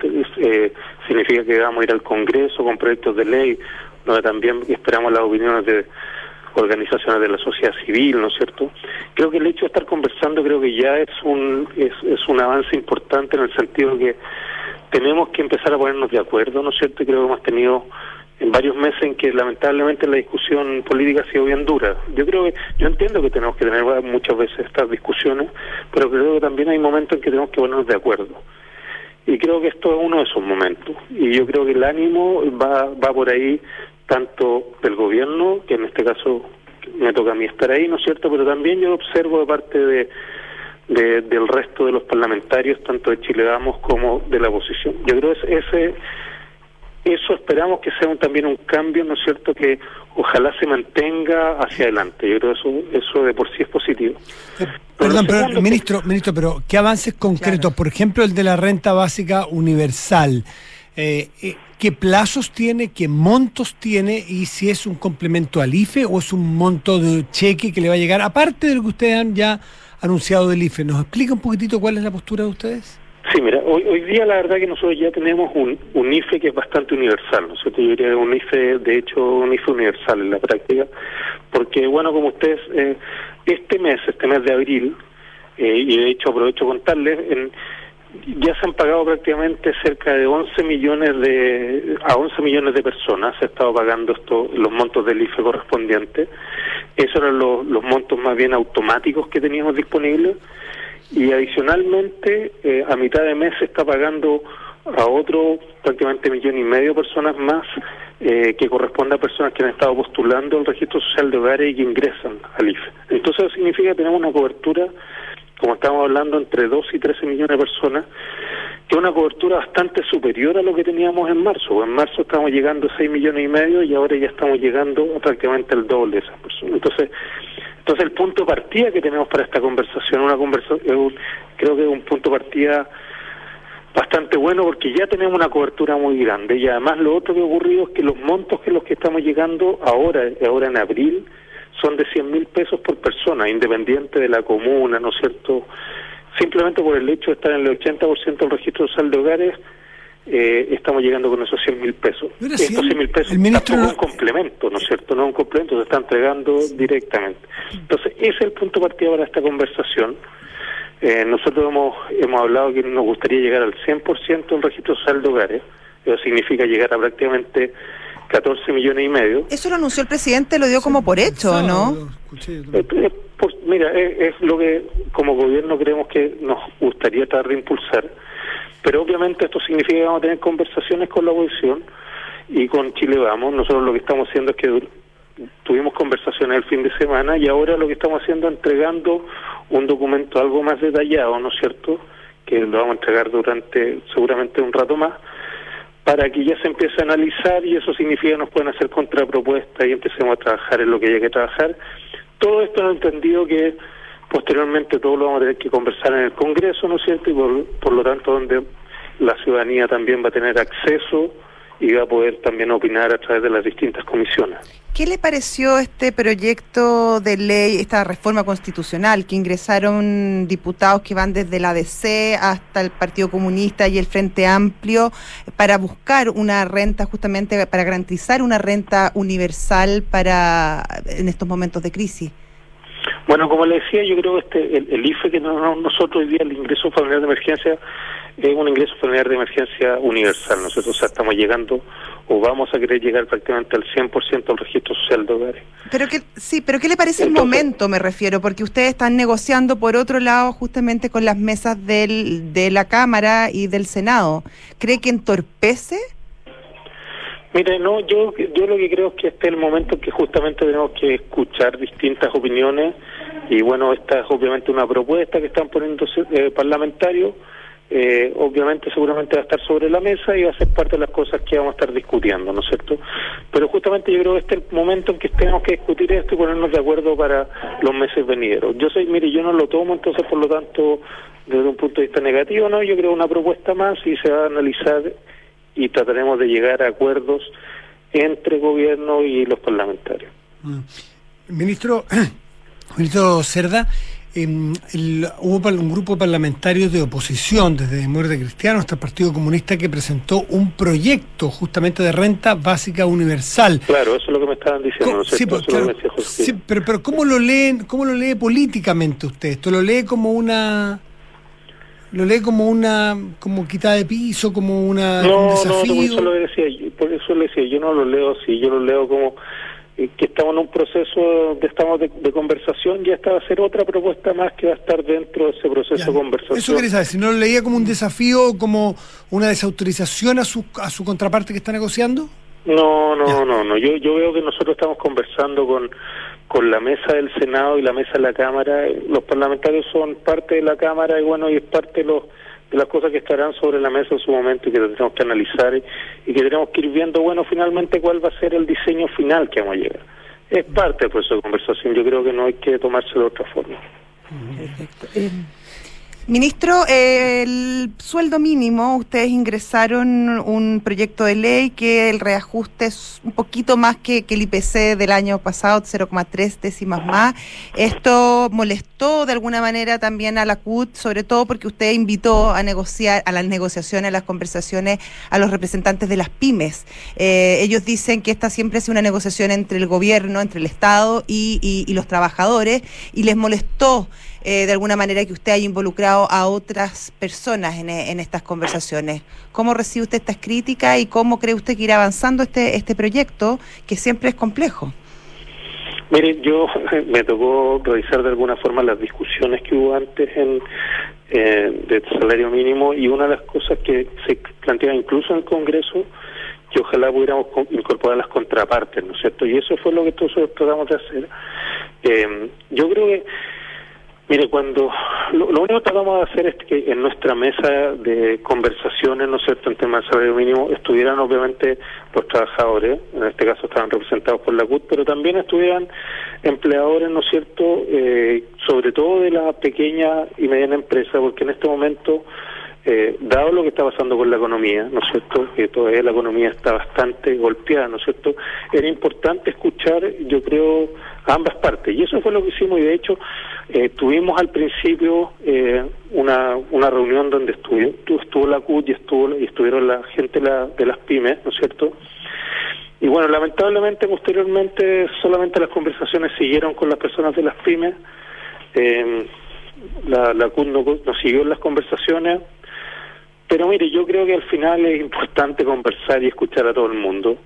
significa que vamos a ir al Congreso con proyectos de ley, donde también esperamos las opiniones de organizaciones de la sociedad civil, ¿no es cierto? Creo que el hecho de estar conversando creo que ya es un avance importante en el sentido que tenemos que empezar a ponernos de acuerdo, ¿no es cierto? Y creo que hemos tenido en varios meses en que lamentablemente la discusión política ha sido bien dura. Yo entiendo que tenemos que tener muchas veces estas discusiones, pero creo que también hay momentos en que tenemos que ponernos de acuerdo. Y creo que esto es uno de esos momentos. Y yo creo que el ánimo va por ahí, tanto del gobierno, que en este caso me toca a mí estar ahí, ¿no es cierto? Pero también yo observo de parte del resto de los parlamentarios, tanto de Chile Vamos como de la oposición. Yo creo que eso esperamos que sea también un cambio, ¿no es cierto?, que ojalá se mantenga hacia adelante. Yo creo que eso de por sí es positivo. Pero ministro, pero ¿qué avances concretos? Claro. Por ejemplo, el de la renta básica universal. ¿Qué plazos tiene, qué montos tiene y si es un complemento al IFE o es un monto de cheque que le va a llegar, aparte de lo que ustedes han ya anunciado del IFE? ¿Nos explica un poquitito cuál es la postura de ustedes? Sí, mira, hoy día la verdad que nosotros ya tenemos un IFE que es bastante universal, ¿no es cierto? Yo diría que un IFE, de hecho, un IFE universal en la práctica, porque, bueno, como ustedes, este mes de abril, y de hecho aprovecho contarles, ya se han pagado prácticamente cerca de 11 millones de personas, se ha estado pagando los montos del IFE correspondientes. Esos eran los montos más bien automáticos que teníamos disponibles. Y adicionalmente, a mitad de mes se está pagando a otro prácticamente 1,5 millones de personas más, que corresponde a personas que han estado postulando al registro social de hogares y que ingresan al IFE. Entonces eso significa que tenemos una cobertura, como estamos hablando, entre 12 y 13 millones de personas, que es una cobertura bastante superior a lo que teníamos en marzo. En marzo estábamos llegando a 6,5 millones y ahora ya estamos llegando a prácticamente el doble de esas personas. Entonces el punto de partida que tenemos para esta conversación, creo que es un punto de partida bastante bueno porque ya tenemos una cobertura muy grande y además lo otro que ha ocurrido es que los montos que los que estamos llegando ahora en abril son de 100.000 pesos por persona, independiente de la comuna, ¿no es cierto? Simplemente por el hecho de estar en el 80% del registro social de hogares, estamos llegando con esos 100.000 pesos. Estos 100.000 pesos tampoco es un complemento, ¿no es cierto? No es un complemento, se está entregando directamente. Entonces, ese es el punto de partida para esta conversación. Nosotros hemos hablado que nos gustaría llegar al 100% del registro social de hogares. Eso significa llegar a prácticamente 14,5 millones. Eso lo anunció el presidente, lo dio como por hecho, ¿no? Mira, es lo que como gobierno creemos que nos gustaría tratar de impulsar. Pero obviamente esto significa que vamos a tener conversaciones con la oposición y con Chile Vamos. Nosotros lo que estamos haciendo es que tuvimos conversaciones el fin de semana y ahora lo que estamos haciendo es entregando un documento algo más detallado, ¿no es cierto?, que lo vamos a entregar durante seguramente un rato más, para que ya se empiece a analizar y eso significa que nos pueden hacer contrapropuestas y empecemos a trabajar en lo que haya que trabajar. Todo esto no he entendido que posteriormente todo lo vamos a tener que conversar en el Congreso, ¿no es cierto? Y por lo tanto donde la ciudadanía también va a tener acceso y va a poder también opinar a través de las distintas comisiones. ¿Qué le pareció este proyecto de ley, esta reforma constitucional que ingresaron diputados que van desde la DC hasta el Partido Comunista y el Frente Amplio para buscar una renta, justamente para garantizar una renta universal en estos momentos de crisis? Bueno, como le decía, yo creo que el IFE que nosotros hoy día, el ingreso familiar de emergencia, es un ingreso familiar de emergencia universal. Nosotros estamos llegando o vamos a querer llegar prácticamente al 100% del registro social de hogares. Pero ¿qué le parece el momento, me refiero? Porque ustedes están negociando por otro lado justamente con las mesas de la Cámara y del Senado. ¿Cree que entorpece? Mire, no, yo lo que creo es que este es el momento en que justamente tenemos que escuchar distintas opiniones y bueno, esta es obviamente una propuesta que están poniendo parlamentarios, obviamente seguramente va a estar sobre la mesa y va a ser parte de las cosas que vamos a estar discutiendo, ¿no es cierto? Pero justamente yo creo que este es el momento en que tenemos que discutir esto y ponernos de acuerdo para los meses venideros. Yo no lo tomo, entonces por lo tanto, desde un punto de vista negativo, ¿no? Yo creo una propuesta más y se va a analizar y trataremos de llegar a acuerdos entre gobierno y los parlamentarios. Ministro Cerda, hubo un grupo de parlamentarios de oposición, desde Demócratas Cristianos hasta el Partido Comunista, que presentó un proyecto justamente de renta básica universal. Claro, eso es lo que me estaban diciendo. Sí, pero ¿cómo lo lee políticamente usted? ¿Esto lo lee como una como quitada de piso, como un desafío? Por eso le decía, yo no lo leo así, yo lo leo como que estamos en un proceso de conversación, y esta va a ser otra propuesta más que va a estar dentro de ese proceso de conversación. Eso quería saber, si no lo leía como un desafío, como una desautorización a su contraparte que está negociando. No, yo veo que nosotros estamos conversando con la mesa del Senado y la mesa de la Cámara. Los parlamentarios son parte de la Cámara y es parte de las cosas que estarán sobre la mesa en su momento y que tenemos que analizar y que tenemos que ir viendo, finalmente cuál va a ser el diseño final que vamos a llegar. Es parte del proceso de conversación, yo creo que no hay que tomárselo de otra forma. Perfecto. Ministro, el sueldo mínimo, ustedes ingresaron un proyecto de ley que el reajuste es un poquito más que el IPC del año pasado, 0,3 décimas más. Esto molestó de alguna manera también a la CUT, sobre todo porque usted invitó a negociar, a las negociaciones, a las conversaciones, a los representantes de las pymes. Ellos dicen que esta siempre es una negociación entre el gobierno, entre el Estado y los trabajadores, y les molestó de alguna manera que usted haya involucrado a otras personas en estas conversaciones. ¿Cómo recibe usted estas críticas y cómo cree usted que irá avanzando este proyecto, que siempre es complejo? Mire, yo me tocó revisar de alguna forma las discusiones que hubo antes de salario mínimo, y una de las cosas que se planteaba incluso en el Congreso, que ojalá pudiéramos incorporar las contrapartes, ¿no es cierto? Y eso fue lo que nosotros tratamos de hacer. Yo creo que mire, lo único que tratamos de hacer es que en nuestra mesa de conversaciones, ¿no es cierto?, en temas de salario mínimo, estuvieran obviamente los trabajadores, en este caso estaban representados por la CUT, pero también estuvieran empleadores, ¿no es cierto?, sobre todo de la pequeña y mediana empresa, porque en este momento, dado lo que está pasando con la economía, ¿no es cierto?, que todavía la economía está bastante golpeada, ¿no es cierto?, era importante escuchar, yo creo, a ambas partes, y eso fue lo que hicimos, y de hecho tuvimos al principio una reunión donde estuvo la CUT y estuvieron la gente de las pymes, ¿no es cierto? Y lamentablemente posteriormente solamente las conversaciones siguieron con las personas de las pymes. La CUT no siguió en las conversaciones, pero mire, yo creo que al final es importante conversar y escuchar a todo el mundo.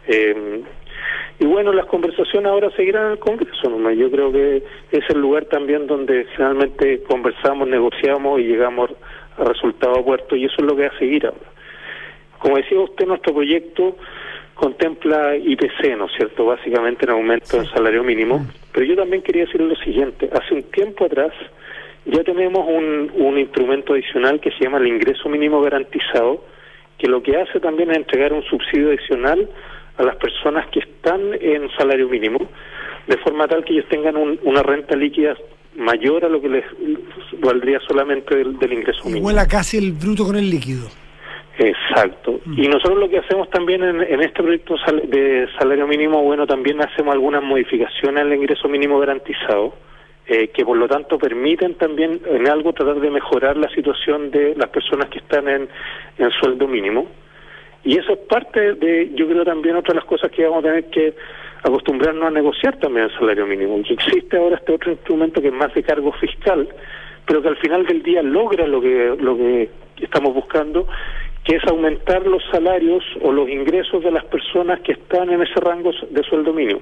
Y las conversaciones ahora seguirán en el Congreso, ¿no? Yo creo que es el lugar también donde finalmente conversamos, negociamos y llegamos a resultados puertos, y eso es lo que va a seguir ahora. Como decía usted, nuestro proyecto contempla IPC, ¿no es cierto?, básicamente en aumento del salario mínimo, pero yo también quería decir lo siguiente: hace un tiempo atrás ya tenemos un instrumento adicional que se llama el ingreso mínimo garantizado, que lo que hace también es entregar un subsidio adicional a las personas que están en salario mínimo, de forma tal que ellos tengan una renta líquida mayor a lo que les valdría solamente del ingreso mínimo. Iguala casi el bruto con el líquido. Exacto. Y nosotros lo que hacemos también en este proyecto de salario mínimo, también hacemos algunas modificaciones al ingreso mínimo garantizado, que por lo tanto permiten también en algo tratar de mejorar la situación de las personas que están en sueldo mínimo. Y eso es parte de, yo creo, también otra de las cosas que vamos a tener que acostumbrarnos a negociar también el salario mínimo. Que existe ahora este otro instrumento que es más de cargo fiscal, pero que al final del día logra lo que estamos buscando, que es aumentar los salarios o los ingresos de las personas que están en ese rango de sueldo mínimo.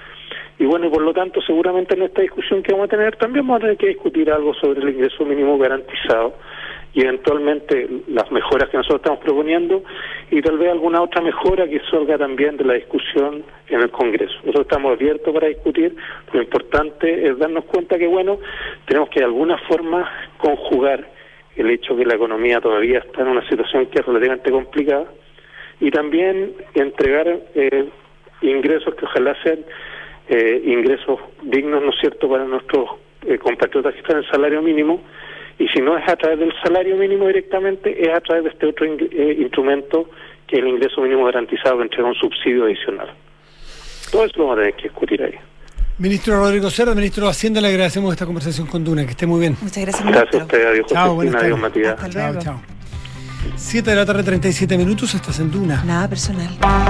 Y por lo tanto, seguramente en esta discusión que vamos a tener, también vamos a tener que discutir algo sobre el ingreso mínimo garantizado, y eventualmente las mejoras que nosotros estamos proponiendo, y tal vez alguna otra mejora que salga también de la discusión en el Congreso. Nosotros estamos abiertos para discutir. Lo importante es darnos cuenta que, tenemos que de alguna forma conjugar el hecho que la economía todavía está en una situación que es relativamente complicada, y también entregar ingresos que ojalá sean ingresos dignos, ¿no es cierto?, para nuestros compatriotas que están en salario mínimo. Y si no es a través del salario mínimo directamente, es a través de este otro instrumento, que es el ingreso mínimo garantizado, que entrega un subsidio adicional. Todo eso lo vamos a tener que discutir ahí. Ministro Rodrigo Cerda, ministro de Hacienda, le agradecemos esta conversación con Duna, que esté muy bien. Muchas gracias, Gracias a ministro. usted, adiós Chao, buenas Josefina, adiós tardes. Matías. Hasta Chao, luego. chao. 7 de la tarde, 37 minutos, estás en Duna. Nada personal.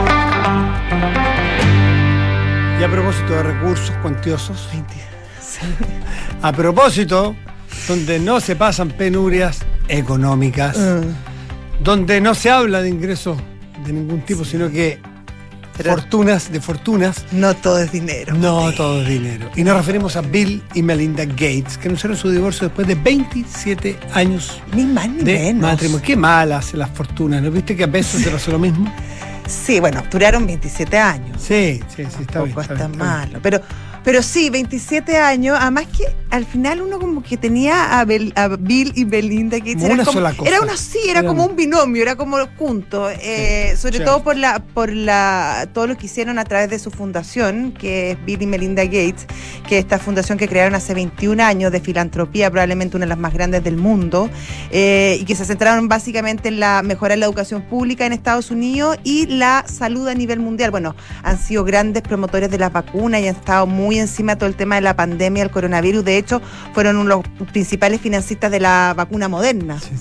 Y a propósito de recursos cuantiosos, 20. Sí. a propósito, donde no se pasan penurias económicas, donde no se habla de ingresos de ningún tipo, sino que Pero- fortunas, No todo es dinero. no Mati. todo es dinero. Y nos referimos a Bill y Melinda Gates, que anunciaron su divorcio después de 27 años Ni más ni de menos. matrimonio. Qué malas las fortunas, ¿no viste que a veces se pasó lo mismo? Sí, bueno, duraron 27 años. Sí, está bien. Tampoco está está bien, malo. Pero sí, 27 años. Además que al final uno como que tenía a Bill y Melinda Gates. Como una sola cosa. Era como un binomio, era como juntos. Sobre sí. todo por todo lo que hicieron a través de su fundación, que es Bill y Melinda Gates, que es esta fundación que crearon hace 21 años de filantropía, probablemente una de las más grandes del mundo, y que se centraron básicamente en mejorar la educación pública en Estados Unidos y la salud a nivel mundial. Bueno, han sido grandes promotores de las vacunas y han estado muy encima de todo el tema de la pandemia del coronavirus. De hecho, fueron uno de los principales financistas de la vacuna Moderna. Sí.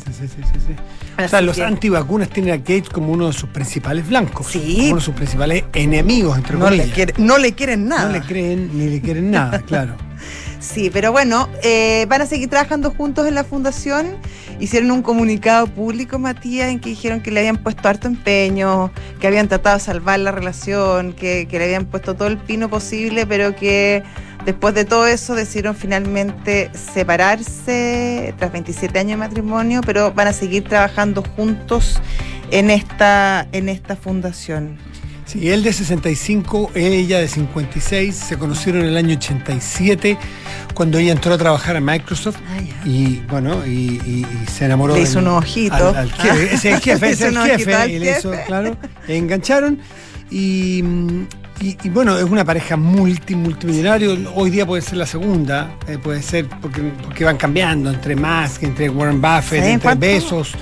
O sea, Así los que- antivacunas tienen a Gates como uno de sus principales blancos. Sí. Como uno de sus principales enemigos, entre No le, comillas. no le quieren nada. No le creen ni le quieren nada, claro. Sí, pero bueno, van a seguir trabajando juntos en la fundación. Hicieron un comunicado público, Matías, en que dijeron que le habían puesto harto empeño, que habían tratado de salvar la relación, que le habían puesto todo el pino posible, pero que después de todo eso decidieron finalmente separarse tras 27 años de matrimonio, pero van a seguir trabajando juntos en esta fundación. Sí, él de 65, ella de 56, se conocieron en el año 87, cuando ella entró a trabajar a Microsoft. Y bueno, y se enamoró. Le hizo unos ojitos. Al jefe, ese es el jefe, Le ese es hizo el unos jefe. ojitos al Y le hizo, jefe. claro, engancharon. Y bueno, es una pareja multimillonario. Hoy día puede ser la segunda, puede ser porque van cambiando entre Musk, entre Warren Buffett, ¿Saben entre cuánto? Bezos.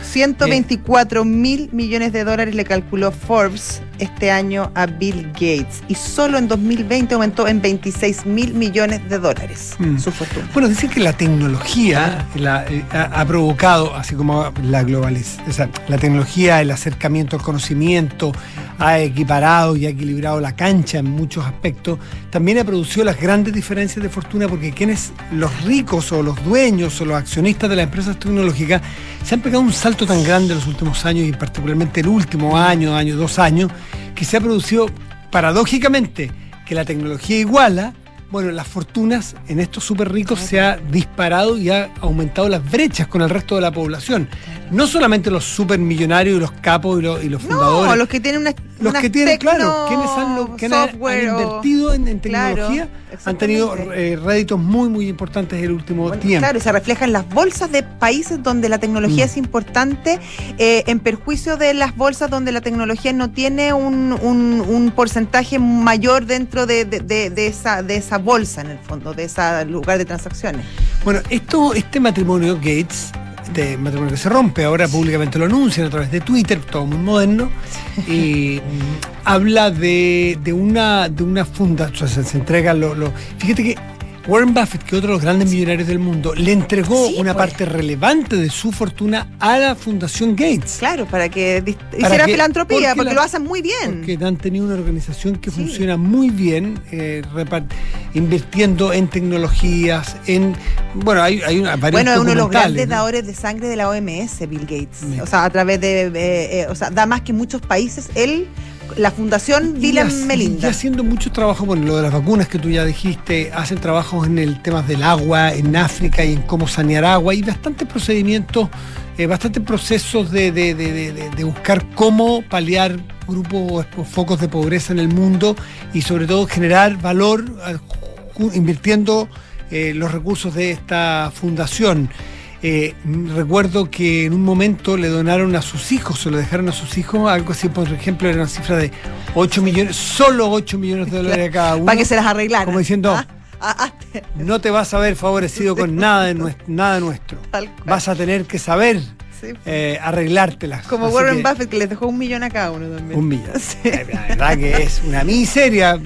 124 mil millones de dólares le calculó Forbes este año a Bill Gates, y solo en 2020 aumentó en 26 mil millones de dólares su fortuna. Bueno, dicen que la tecnología ha provocado, así como la globalización, o sea, la tecnología, el acercamiento al conocimiento, ha equiparado y ha equilibrado la cancha en muchos aspectos. También ha producido las grandes diferencias de fortuna, porque los ricos o los dueños o los accionistas de las empresas tecnológicas se han pegado un salto tan grande en los últimos años, y particularmente el último año, 2 años, que se ha producido paradójicamente que la tecnología iguala. Bueno, las fortunas en estos súper ricos se ha disparado y ha aumentado las brechas con el resto de la población. No solamente los súper millonarios y los capos y los fundadores. No, los que tienen Los que tienen, claro, quienes han software o- invertido en tecnología, Claro, han tenido exactamente. réditos muy importantes el último Bueno, tiempo. claro, y se refleja en las bolsas de países donde la tecnología es importante, en perjuicio de las bolsas donde la tecnología no tiene un porcentaje mayor dentro de esa bolsa, en el fondo, de ese lugar de transacciones. Bueno, este matrimonio Gates, este matrimonio que se rompe, ahora públicamente lo anuncian a través de Twitter, todo muy moderno, y habla de una fundación, o sea, se entrega fíjate que Warren Buffett, que es otro de los grandes millonarios del mundo, le entregó Sí, una pues. parte relevante de su fortuna a la Fundación Gates. Claro, para que hiciera que- filantropía, porque la- lo hacen muy bien. Porque han tenido una organización que Sí. funciona muy bien, invirtiendo en tecnologías, bueno, hay varios Bueno, es uno de los documentales, grandes ¿no? dadores de sangre de la OMS, Bill Gates. Mira. O sea, a través o sea, da más que muchos países. La fundación Bill and Y Melinda. haciendo muchos trabajos, bueno, lo de las vacunas que tú ya dijiste, hacen trabajos en el tema del agua en África y en cómo sanear agua, y bastantes procedimientos, bastantes procesos de buscar cómo paliar grupos o focos de pobreza en el mundo, y sobre todo generar valor invirtiendo los recursos de esta fundación. Recuerdo que en un momento le donaron a sus hijos, se lo dejaron a sus hijos, algo así, por ejemplo, era una cifra de 8 millones, solo 8 millones de dólares a cada uno. Para que se las arreglaran. Como diciendo, Hazte. no te vas a ver favorecido con nada nada nuestro. Tal cual. Vas a tener que saber Sí. arreglártelas. Como Así Warren que, Buffett, que les dejó 1 millón a cada uno también. 1 millón. Sí. La verdad que es una miseria.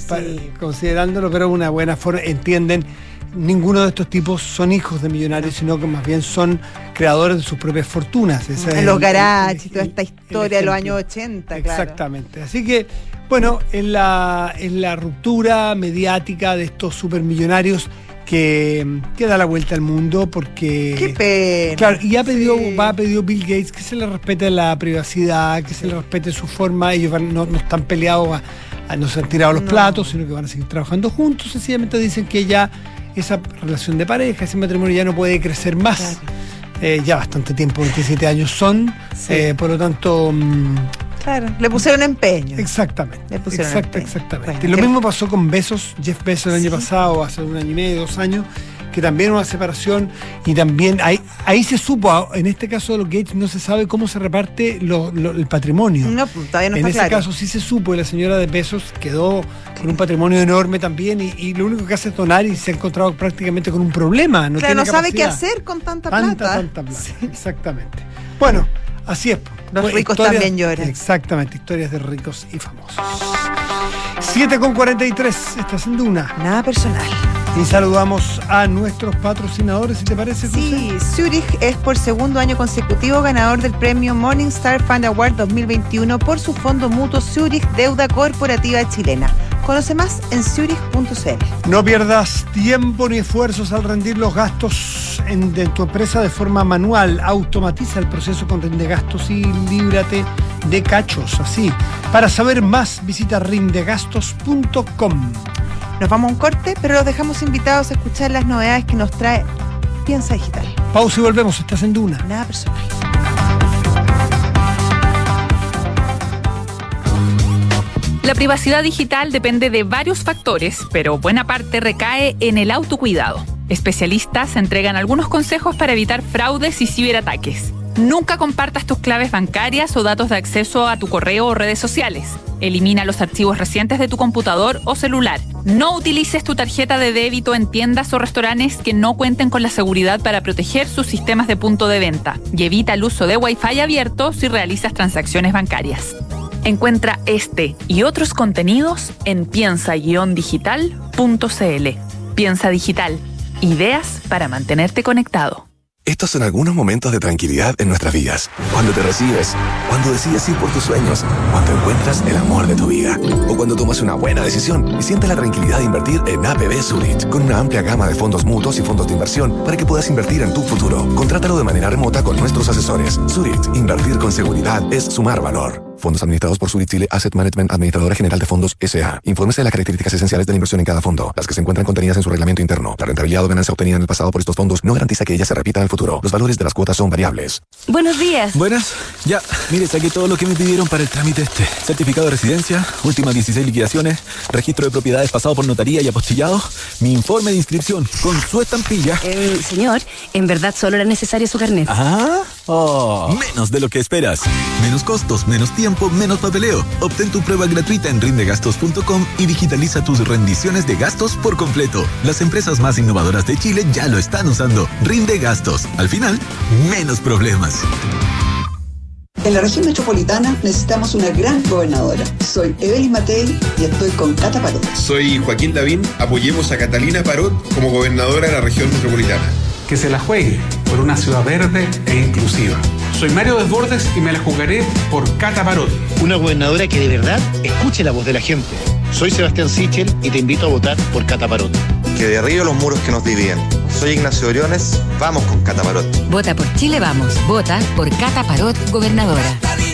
considerándolo, pero una buena forma, entienden. Ninguno de estos tipos son hijos de millonarios, sino que más bien son creadores de sus propias fortunas. En los garages y toda esta historia de los años 80, Exactamente. Claro. Así que, bueno, en la ruptura mediática de estos supermillonarios que da la vuelta al mundo, porque... ¡Qué pena! Claro, y ha pedido Bill Gates que se le respete la privacidad, que se le respete su forma. Ellos no están peleados, no se han tirado los platos, sino que van a seguir trabajando juntos. Sencillamente dicen que ya esa relación de pareja, ese matrimonio ya no puede crecer más. Claro. Ya bastante tiempo, 27 años son, por lo tanto... Claro, le pusieron empeño. Exactamente. Exactamente. Bueno, y lo mismo pasó con Jeff Bezos el año pasado, hace 1 año y medio, 2 años, que también una separación, y también ahí se supo, en este caso de los Gates no se sabe cómo se reparte el patrimonio. No, todavía no está claro. En ese caso sí se supo, y la señora de Bezos quedó con un patrimonio enorme también, y lo único que hace es donar, y se ha encontrado prácticamente con un problema. No sabe qué hacer con tanta plata. Sí. Exactamente. Bueno, así es. Los ricos también lloran. Exactamente, historias de ricos y famosos. 7:43, estás en Duna. Nada personal. Y saludamos a nuestros patrocinadores, si te parece, José. Sí, Zurich es por 2º año consecutivo ganador del premio Morningstar Fund Award 2021 por su fondo mutuo Zurich Deuda Corporativa Chilena. Conoce más en zurich.cl. No pierdas tiempo ni esfuerzos al rendir los gastos de tu empresa de forma manual. Automatiza el proceso con Rindegastos y líbrate de cachos. Así, para saber más, visita rindegastos.com. Nos vamos a un corte, pero los dejamos invitados a escuchar las novedades que nos trae Piensa Digital. Pausa y volvemos. Estás en Duna. Nada personal. La privacidad digital depende de varios factores, pero buena parte recae en el autocuidado. Especialistas entregan algunos consejos para evitar fraudes y ciberataques. Nunca compartas tus claves bancarias o datos de acceso a tu correo o redes sociales. Elimina los archivos recientes de tu computador o celular. No utilices tu tarjeta de débito en tiendas o restaurantes que no cuenten con la seguridad para proteger sus sistemas de punto de venta. Y evita el uso de Wi-Fi abierto si realizas transacciones bancarias. Encuentra este y otros contenidos en piensa-digital.cl. Piensa Digital. Ideas para mantenerte conectado. Estos son algunos momentos de tranquilidad en nuestras vidas. Cuando te recibes, cuando decides ir por tus sueños, cuando encuentras el amor de tu vida, o cuando tomas una buena decisión y sientes la tranquilidad de invertir en APB Zurich, con una amplia gama de fondos mutuos y fondos de inversión para que puedas invertir en tu futuro. Contrátalo de manera remota con nuestros asesores. Zurich, invertir con seguridad es sumar valor. Fondos administrados por Zurich Chile Asset Management, Administradora General de Fondos S.A. Infórmese de las características esenciales de la inversión en cada fondo, las que se encuentran contenidas en su reglamento interno. La rentabilidad o ganancia obtenida en el pasado por estos fondos no garantiza que ella se repita en el futuro. Los valores de las cuotas son variables. Buenos días. Buenas. Ya, mire, saqué todo lo que me pidieron para el trámite este. Certificado de residencia, últimas 16 liquidaciones, registro de propiedades pasado por notaría y apostillado, mi informe de inscripción con su estampilla. Señor, en verdad solo era necesario su carnet. Ajá. Oh. Menos de lo que esperas. Menos costos, menos tiempo, menos papeleo. Obtén tu prueba gratuita en rindegastos.com y digitaliza tus rendiciones de gastos por completo. Las empresas más innovadoras de Chile ya lo están usando. Rindegastos. Al final, menos problemas. En la región metropolitana necesitamos una gran gobernadora. Soy Evelyn Matei y estoy con Cata Parot. Soy Joaquín Lavín. Apoyemos a Catalina Parot como gobernadora de la región metropolitana. Que se la juegue por una ciudad verde e inclusiva. Soy Mario Desbordes y me la jugaré por Cata Parot. Una gobernadora que de verdad escuche la voz de la gente. Soy Sebastián Sichel y te invito a votar por Cata Parot. Que derribe los muros que nos dividen. Soy Ignacio Oriones, vamos con Cata Parot. Vota por Chile Vamos. Vota por Cata Parot, gobernadora.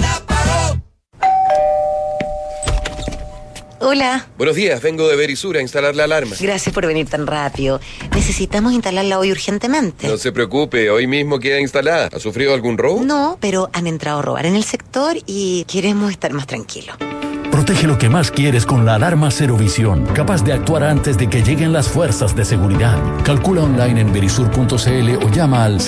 Hola. Buenos días, vengo de Verisur a instalar la alarma. Gracias por venir tan rápido. Necesitamos instalarla hoy urgentemente. No se preocupe, hoy mismo queda instalada. ¿Ha sufrido algún robo? No, pero han entrado a robar en el sector y queremos estar más tranquilos. Protege lo que más quieres con la alarma Cero Visión, capaz de actuar antes de que lleguen las fuerzas de seguridad. Calcula online en verisur.cl o llama al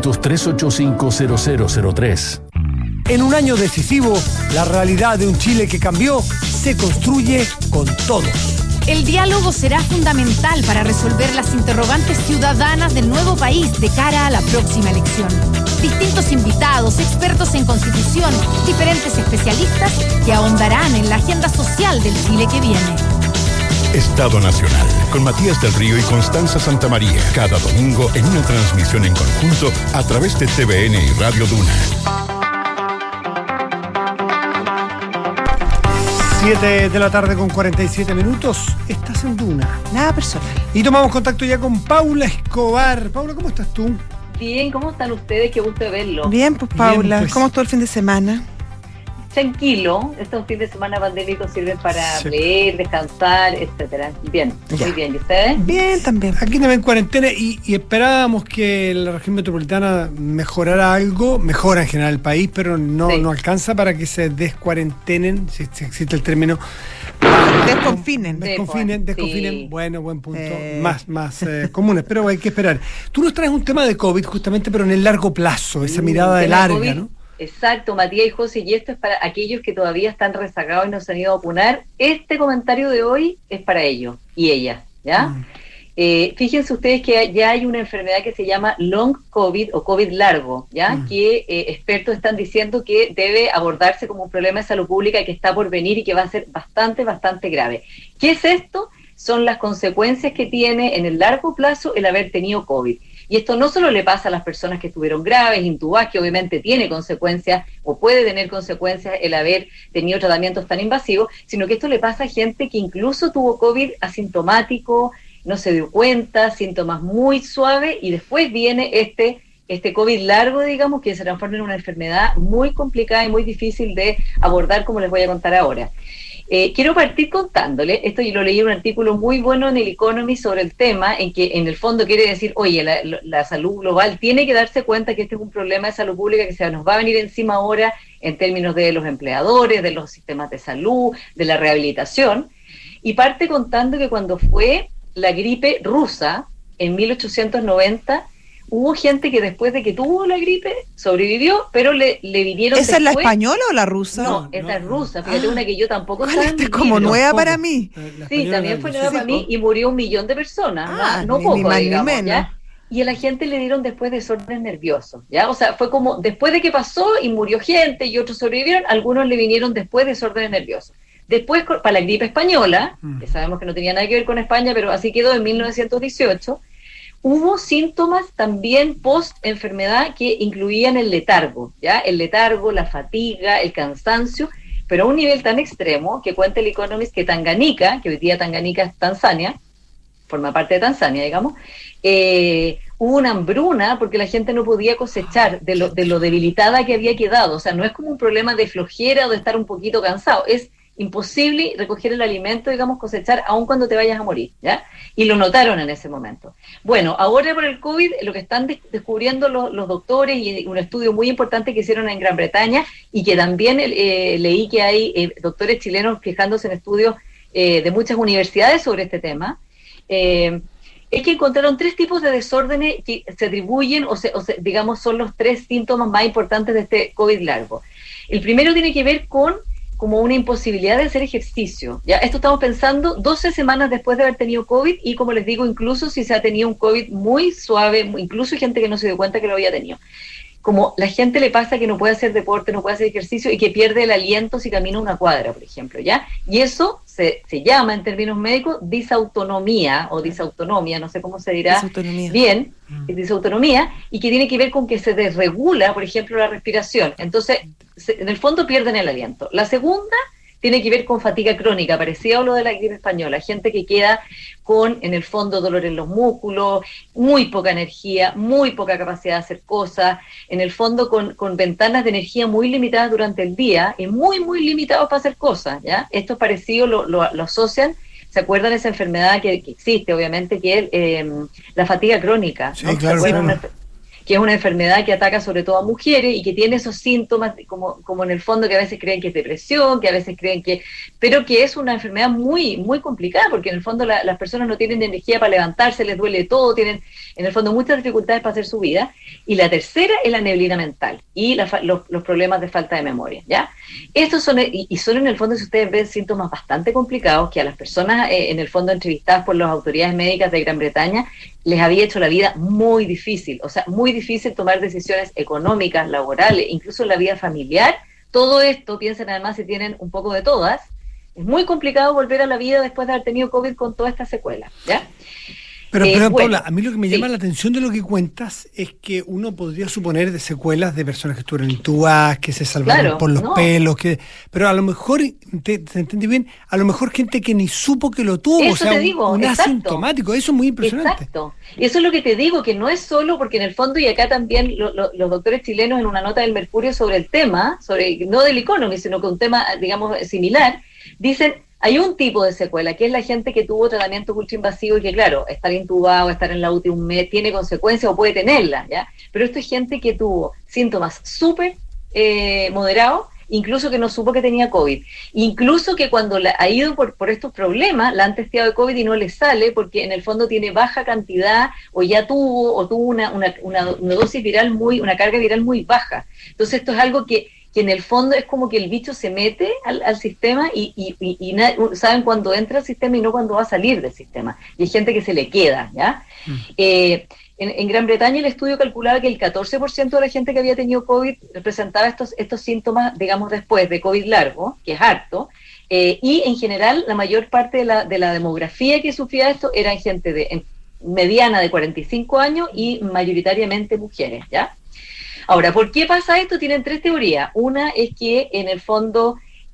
600-385-0003. En un año decisivo, la realidad de un Chile que cambió se construye con todos. El diálogo será fundamental para resolver las interrogantes ciudadanas del nuevo país de cara a la próxima elección. Distintos invitados, expertos en constitución, diferentes especialistas que ahondarán en la agenda social del Chile que viene. Estado Nacional, con Matías del Río y Constanza Santamaría, cada domingo en una transmisión en conjunto a través de TVN y Radio Duna. 7 de la tarde con 47 minutos. Estás en Duna. Nada personal. Y tomamos contacto ya con Paula Escobar. Paula, ¿cómo estás tú? Bien, ¿cómo están ustedes? Qué gusto de verlo. Bien, pues Paula, Bien, pues. ¿cómo estuvo el fin de semana? Tranquilo, estos fines de semana pandémicos sirven para leer, descansar, etcétera. Bien, muy bien. ¿Y ustedes? Bien, también. Aquí también en cuarentena y esperábamos que la región metropolitana mejorara algo, mejora en general el país, pero no alcanza para que se descuarentenen, si existe el término. Desconfinen. Sí. Bueno, buen punto. Más comunes, pero hay que esperar. Tú nos traes un tema de COVID justamente, pero en el largo plazo, esa mirada de larga, COVID, ¿no? Exacto, Matías y José, y esto es para aquellos que todavía están rezagados y no se han ido a vacunar. Este comentario de hoy es para ellos y ellas, ¿ya? Fíjense ustedes que ya hay una enfermedad que se llama Long COVID o COVID largo, ¿ya? Que expertos están diciendo que debe abordarse como un problema de salud pública que está por venir y que va a ser bastante grave. ¿Qué es esto? Son las consecuencias que tiene en el largo plazo el haber tenido COVID. Y esto no solo le pasa a las personas que estuvieron graves, intubadas, que obviamente tiene consecuencias o puede tener consecuencias el haber tenido tratamientos tan invasivos, sino que esto le pasa a gente que incluso tuvo COVID asintomático, no se dio cuenta, síntomas muy suaves, y después viene este COVID largo, digamos, que se transforma en una enfermedad muy complicada y muy difícil de abordar, como les voy a contar ahora. Quiero partir contándole, esto yo lo leí en un artículo muy bueno en el Economist sobre el tema, en que en el fondo quiere decir, oye, la salud global tiene que darse cuenta que este es un problema de salud pública que se nos va a venir encima ahora en términos de los empleadores, de los sistemas de salud, de la rehabilitación, y parte contando que cuando fue la gripe rusa en 1890, hubo gente que después de que tuvo la gripe sobrevivió, pero le vinieron ¿Esa después. es la española o la rusa? No, esa es rusa. Fíjate, una que yo tampoco estaba en mi es como libro. nueva para mí. Sí, también fue nueva para mí y murió 1 millón de personas. No poco, ni más digamos, ni menos. ¿ya? Y a la gente le dieron después desórdenes nerviosos, ¿ya? O sea, fue como después de que pasó y murió gente y otros sobrevivieron, algunos le vinieron después desórdenes nerviosos. Después, para la gripe española, que sabemos que no tenía nada que ver con España, pero así quedó en 1918, hubo síntomas también post-enfermedad que incluían el letargo, ¿ya? El letargo, la fatiga, el cansancio, pero a un nivel tan extremo que cuenta el Economist que Tanganica, que hoy día Tanganica es Tanzania, forma parte de Tanzania, digamos, hubo una hambruna porque la gente no podía cosechar de lo debilitada que había quedado. O sea, no es como un problema de flojera o de estar un poquito cansado, es imposible recoger el alimento, digamos, cosechar, aun cuando te vayas a morir, ¿ya? Y lo notaron en ese momento. Bueno, ahora por el COVID, lo que están descubriendo los doctores, y un estudio muy importante que hicieron en Gran Bretaña, y que también leí que hay doctores chilenos fijándose en estudios de muchas universidades sobre este tema, es que encontraron 3 tipos de desórdenes que se atribuyen, digamos, son los 3 síntomas más importantes de este COVID largo. El primero tiene que ver con como una imposibilidad de hacer ejercicio. Ya, esto estamos pensando 12 semanas después de haber tenido COVID, y como les digo, incluso si se ha tenido un COVID muy suave, incluso hay gente que no se dio cuenta que lo había tenido. Como la gente le pasa que no puede hacer deporte, no puede hacer ejercicio y que pierde el aliento si camina una cuadra, por ejemplo, ¿ya? Y eso se llama en términos médicos disautonomía o disautonomía, no sé cómo se dirá bien, disautonomía, y que tiene que ver con que se desregula, por ejemplo, la respiración. Entonces, en el fondo pierden el aliento. La segunda tiene que ver con fatiga crónica, parecida a lo de la gripe española, gente que queda con, en el fondo, dolor en los músculos, muy poca energía, muy poca capacidad de hacer cosas, en el fondo con ventanas de energía muy limitadas durante el día, y muy limitados para hacer cosas, ¿ya? Esto es parecido, lo asocian, ¿se acuerdan de esa enfermedad que existe, obviamente, que es la fatiga crónica? Sí, ¿no? claro. Que es una enfermedad que ataca sobre todo a mujeres y que tiene esos síntomas como en el fondo que a veces creen que es depresión, que a veces creen que... pero que es una enfermedad muy complicada, porque en el fondo las personas no tienen energía para levantarse, les duele todo, tienen en el fondo muchas dificultades para hacer su vida. Y la tercera es la neblina mental y los problemas de falta de memoria, ¿ya? Estos son en el fondo, si ustedes ven, síntomas bastante complicados que a las personas en el fondo entrevistadas por las autoridades médicas de Gran Bretaña les había hecho la vida muy difícil, o sea, muy difícil tomar decisiones económicas, laborales, incluso en la vida familiar. Todo esto, piensen además si tienen un poco de todas, Es muy complicado volver a la vida después de haber tenido COVID con toda esta secuela, ¿ya? Pero bueno, Paula, a mí lo que me llama la atención de lo que cuentas es que uno podría suponer de secuelas de personas que estuvieron intubadas, que se salvaron por los pelos, pero a lo mejor, te entendí bien, a lo mejor gente que ni supo que lo tuvo, eso o sea, te digo, un asintomático, eso es muy impresionante. Exacto, y eso es lo que te digo, que no es solo porque en el fondo, y acá también los doctores chilenos en una nota del Mercurio sobre el tema, no del Economy, sino que un tema, digamos, similar, dicen, hay un tipo de secuela, que es la gente que tuvo tratamientos ultrainvasivos y que, claro, estar intubado, estar en la UTI un mes, tiene consecuencias o puede tenerlas, ¿ya? Pero esto es gente que tuvo síntomas súper moderados, incluso que no supo que tenía COVID. Incluso que cuando ha ido por estos problemas, la han testeado de COVID y no le sale porque en el fondo tiene baja cantidad o ya tuvo una dosis viral una carga viral muy baja. Entonces esto es algo que en el fondo es como que el bicho se mete al sistema y saben cuándo entra al sistema y no cuándo va a salir del sistema. Y hay gente que se le queda, ¿ya? En Gran Bretaña el estudio calculaba que el 14% de la gente que había tenido COVID presentaba estos síntomas, digamos, después de COVID largo, que es harto, y en general la mayor parte de la demografía que sufría esto era gente mediana de 45 años y mayoritariamente mujeres, ¿ya? Ahora, ¿por qué pasa esto? Tienen tres teorías. Una es que, en el fondo,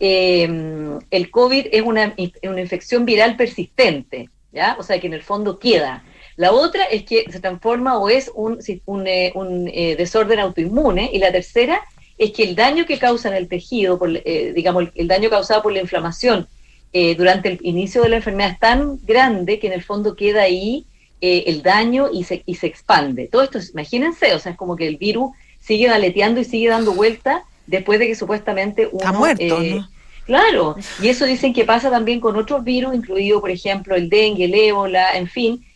el COVID es una infección viral persistente, ¿ya? O sea, que en el fondo queda. La otra es que se transforma o es un desorden autoinmune. Y la tercera es que el daño que causa en el tejido, digamos, el daño causado por la inflamación durante el inicio de la enfermedad es tan grande que en el fondo queda ahí el daño y se expande. Todo esto, imagínense, o sea, es como que el virus sigue aleteando y sigue dando vuelta después de que supuestamente uno... Está muerto, ¿no? Claro, y eso dicen que pasa también con otros virus, incluido, por ejemplo, el dengue, el ébola, en fin,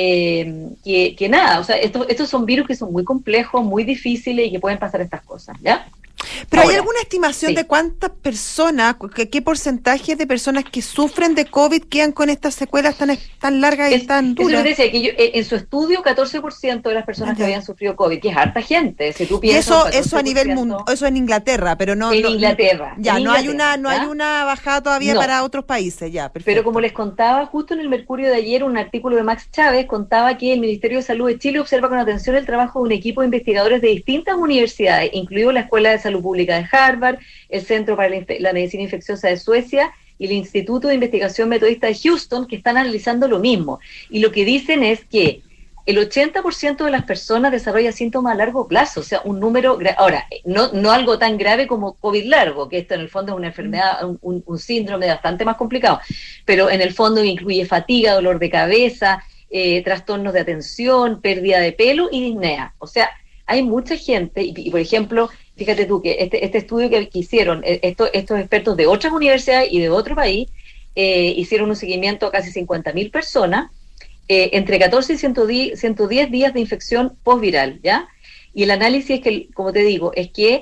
que nada, o sea, estos son virus que son muy complejos, muy difíciles y que pueden pasar estas cosas, ¿ya? Pero ahora, ¿hay alguna estimación de cuántas personas, qué porcentaje de personas que sufren de COVID quedan con estas secuelas tan largas y tan duras? Eso decía, que en su estudio 14% de las personas que habían sufrido COVID, que es harta gente, si tú piensas... Eso a nivel mundo, eso en Inglaterra, pero no... En Inglaterra. Ya, no hay una bajada todavía para otros países, ya, perfecto. Pero como les contaba, justo en el Mercurio de ayer, un artículo de Max Chávez contaba que el Ministerio de Salud de Chile observa con atención el trabajo de un equipo de investigadores de distintas universidades, incluido la Escuela de Salud Pública de Harvard, el Centro para la Medicina Infecciosa de Suecia y el Instituto de Investigación Metodista de Houston, que están analizando lo mismo. Y lo que dicen es que el 80% de las personas desarrolla síntomas a largo plazo, o sea, un número... Ahora, no algo tan grave como COVID largo, que esto en el fondo es una enfermedad, un síndrome bastante más complicado, pero en el fondo incluye fatiga, dolor de cabeza, trastornos de atención, pérdida de pelo y disnea. O sea, hay mucha gente, y por ejemplo, fíjate tú que este estudio que hicieron estos expertos de otras universidades y de otro país, hicieron un seguimiento a casi 50.000 personas, entre 14 y 110 días de infección postviral, ¿ya? Y el análisis es que, como te digo, es que,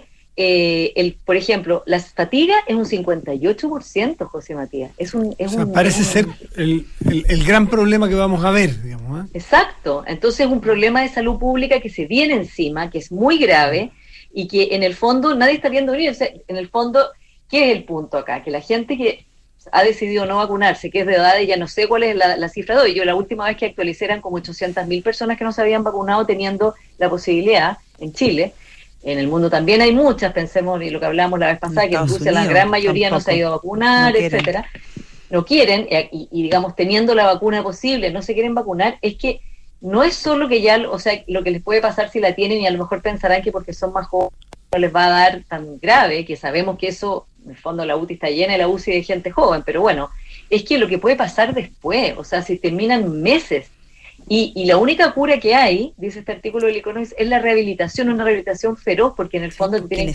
por ejemplo, la fatiga es un 58%, José Matías. Parece ser el gran problema que vamos a ver, digamos, ¿eh? Exacto. Entonces es un problema de salud pública que se viene encima, que es muy grave y que en el fondo nadie está viendo venir. O sea, en el fondo, ¿qué es el punto acá? Que la gente que ha decidido no vacunarse, que es de edad, y ya no sé cuál es la cifra de hoy. Yo la última vez que actualicé eran como 800.000 personas que no se habían vacunado teniendo la posibilidad en Chile. En el mundo también hay muchas, pensemos en lo que hablamos la vez pasada, que en Rusia la gran mayoría no se ha ido a vacunar, etcétera. No quieren, y digamos, teniendo la vacuna posible, no se quieren vacunar, es que no es solo que ya, o sea, lo que les puede pasar si la tienen y a lo mejor pensarán que porque son más jóvenes no les va a dar tan grave, que sabemos que eso, en el fondo la UTI está llena de la UCI de gente joven, pero bueno, es que lo que puede pasar después, o sea, si terminan meses, y la única cura que hay, dice este artículo del Economist, es la rehabilitación, una rehabilitación feroz, porque en el fondo tienen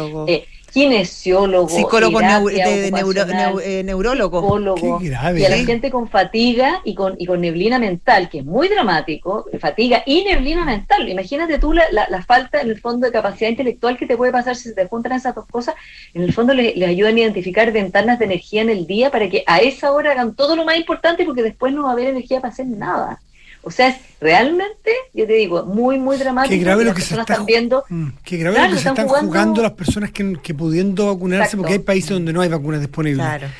kinesiólogo, psicólogo, neurólogo, neurólogo, y a la gente con fatiga y con neblina mental, que es muy dramático, fatiga y neblina mental. Imagínate tú la falta en el fondo de capacidad intelectual que te puede pasar si se te juntan esas dos cosas. En el fondo les ayudan a identificar ventanas de energía en el día para que a esa hora hagan todo lo más importante, porque después no va a haber energía para hacer nada. O sea, es realmente, yo te digo, muy, muy dramático. Qué grave lo que se está viendo. Qué grave lo que se están jugando las personas que pudiendo vacunarse. Exacto. Porque hay países donde no hay vacunas disponibles. Claro.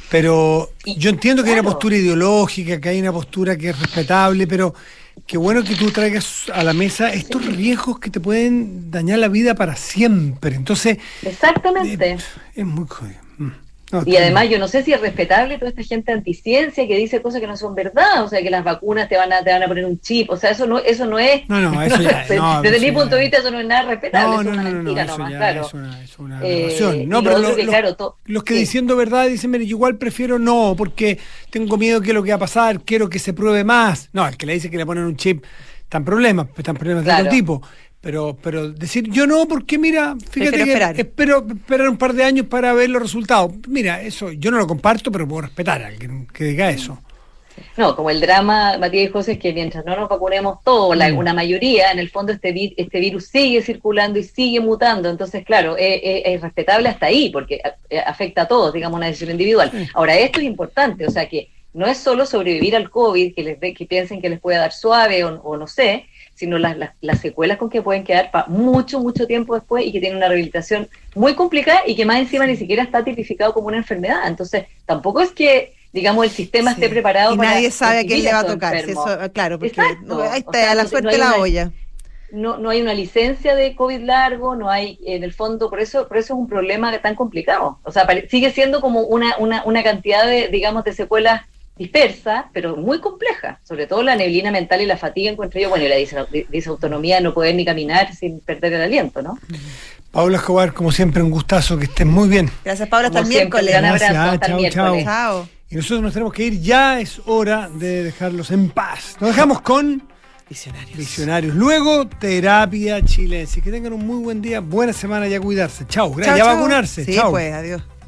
Pero yo entiendo que hay una Claro. postura ideológica, que hay una postura que es respetable, pero qué bueno que tú traigas a la mesa estos riesgos que te pueden dañar la vida para siempre. Entonces, Exactamente. es muy jodido. No, Y además yo no sé si es respetable toda esta gente anticiencia que dice cosas que no son verdad, o sea, que las vacunas te van a poner un chip, o sea, eso no es No, eso ya, no, desde eso mi ya. punto de vista eso no es nada respetable, No, eso no, es una no, no, mentira eso nomás, ya claro. es una aberración. No, y pero lo otro que, claro, los que sí. diciendo verdad dicen, mire, yo igual prefiero no, porque tengo miedo que lo que va a pasar, quiero que se pruebe más. No, el que le dice que le ponen un chip, están problemas de Claro. otro tipo. Pero decir yo no, porque mira, fíjate Prefiero que esperar. espero esperar un par de años para ver los resultados. Mira, eso yo no lo comparto, pero puedo respetar a alguien que diga eso. No, como el drama, Matías y José, es que mientras no nos vacunemos todos, una mayoría, en el fondo este virus sigue circulando y sigue mutando. Entonces, claro, es respetable hasta ahí, porque afecta a todos, digamos, una decisión individual. Ahora, esto es importante, o sea, que no es solo sobrevivir al COVID, que piensen que les puede dar suave o no sé, sino las secuelas con que pueden quedar para mucho tiempo después y que tienen una rehabilitación muy complicada y que más encima ni siquiera está tipificado como una enfermedad. Entonces, tampoco es que, digamos, el sistema esté preparado Y para nadie sabe a quién le va a recibir tocar. estos Si enfermos. eso, claro, porque Exacto. ahí O está, sea, a la no suerte hay la una- olla. No hay una licencia de COVID largo, no hay, en el fondo, por eso es un problema tan complicado. O sea, sigue siendo como una cantidad de, digamos, de secuelas dispersas, pero muy complejas, sobre todo la neblina mental y la fatiga, encuentro yo, bueno, y la disautonomía de no poder ni caminar sin perder el aliento, ¿no? Paula Escobar, como siempre, un gustazo, que estés muy bien. Gracias, Paula, hasta el Como siempre, miércoles. un gran abrazo, Gracias, hasta el chao, miércoles. Chao. Y nosotros nos tenemos que ir, ya es hora de dejarlos en paz. Nos dejamos con Visionarios. Luego, terapia chilense. Que tengan un muy buen día, buena semana y a cuidarse. Chao, gracias. Chao, Ya chao. vacunarse. Sí, Chao. pues, adiós.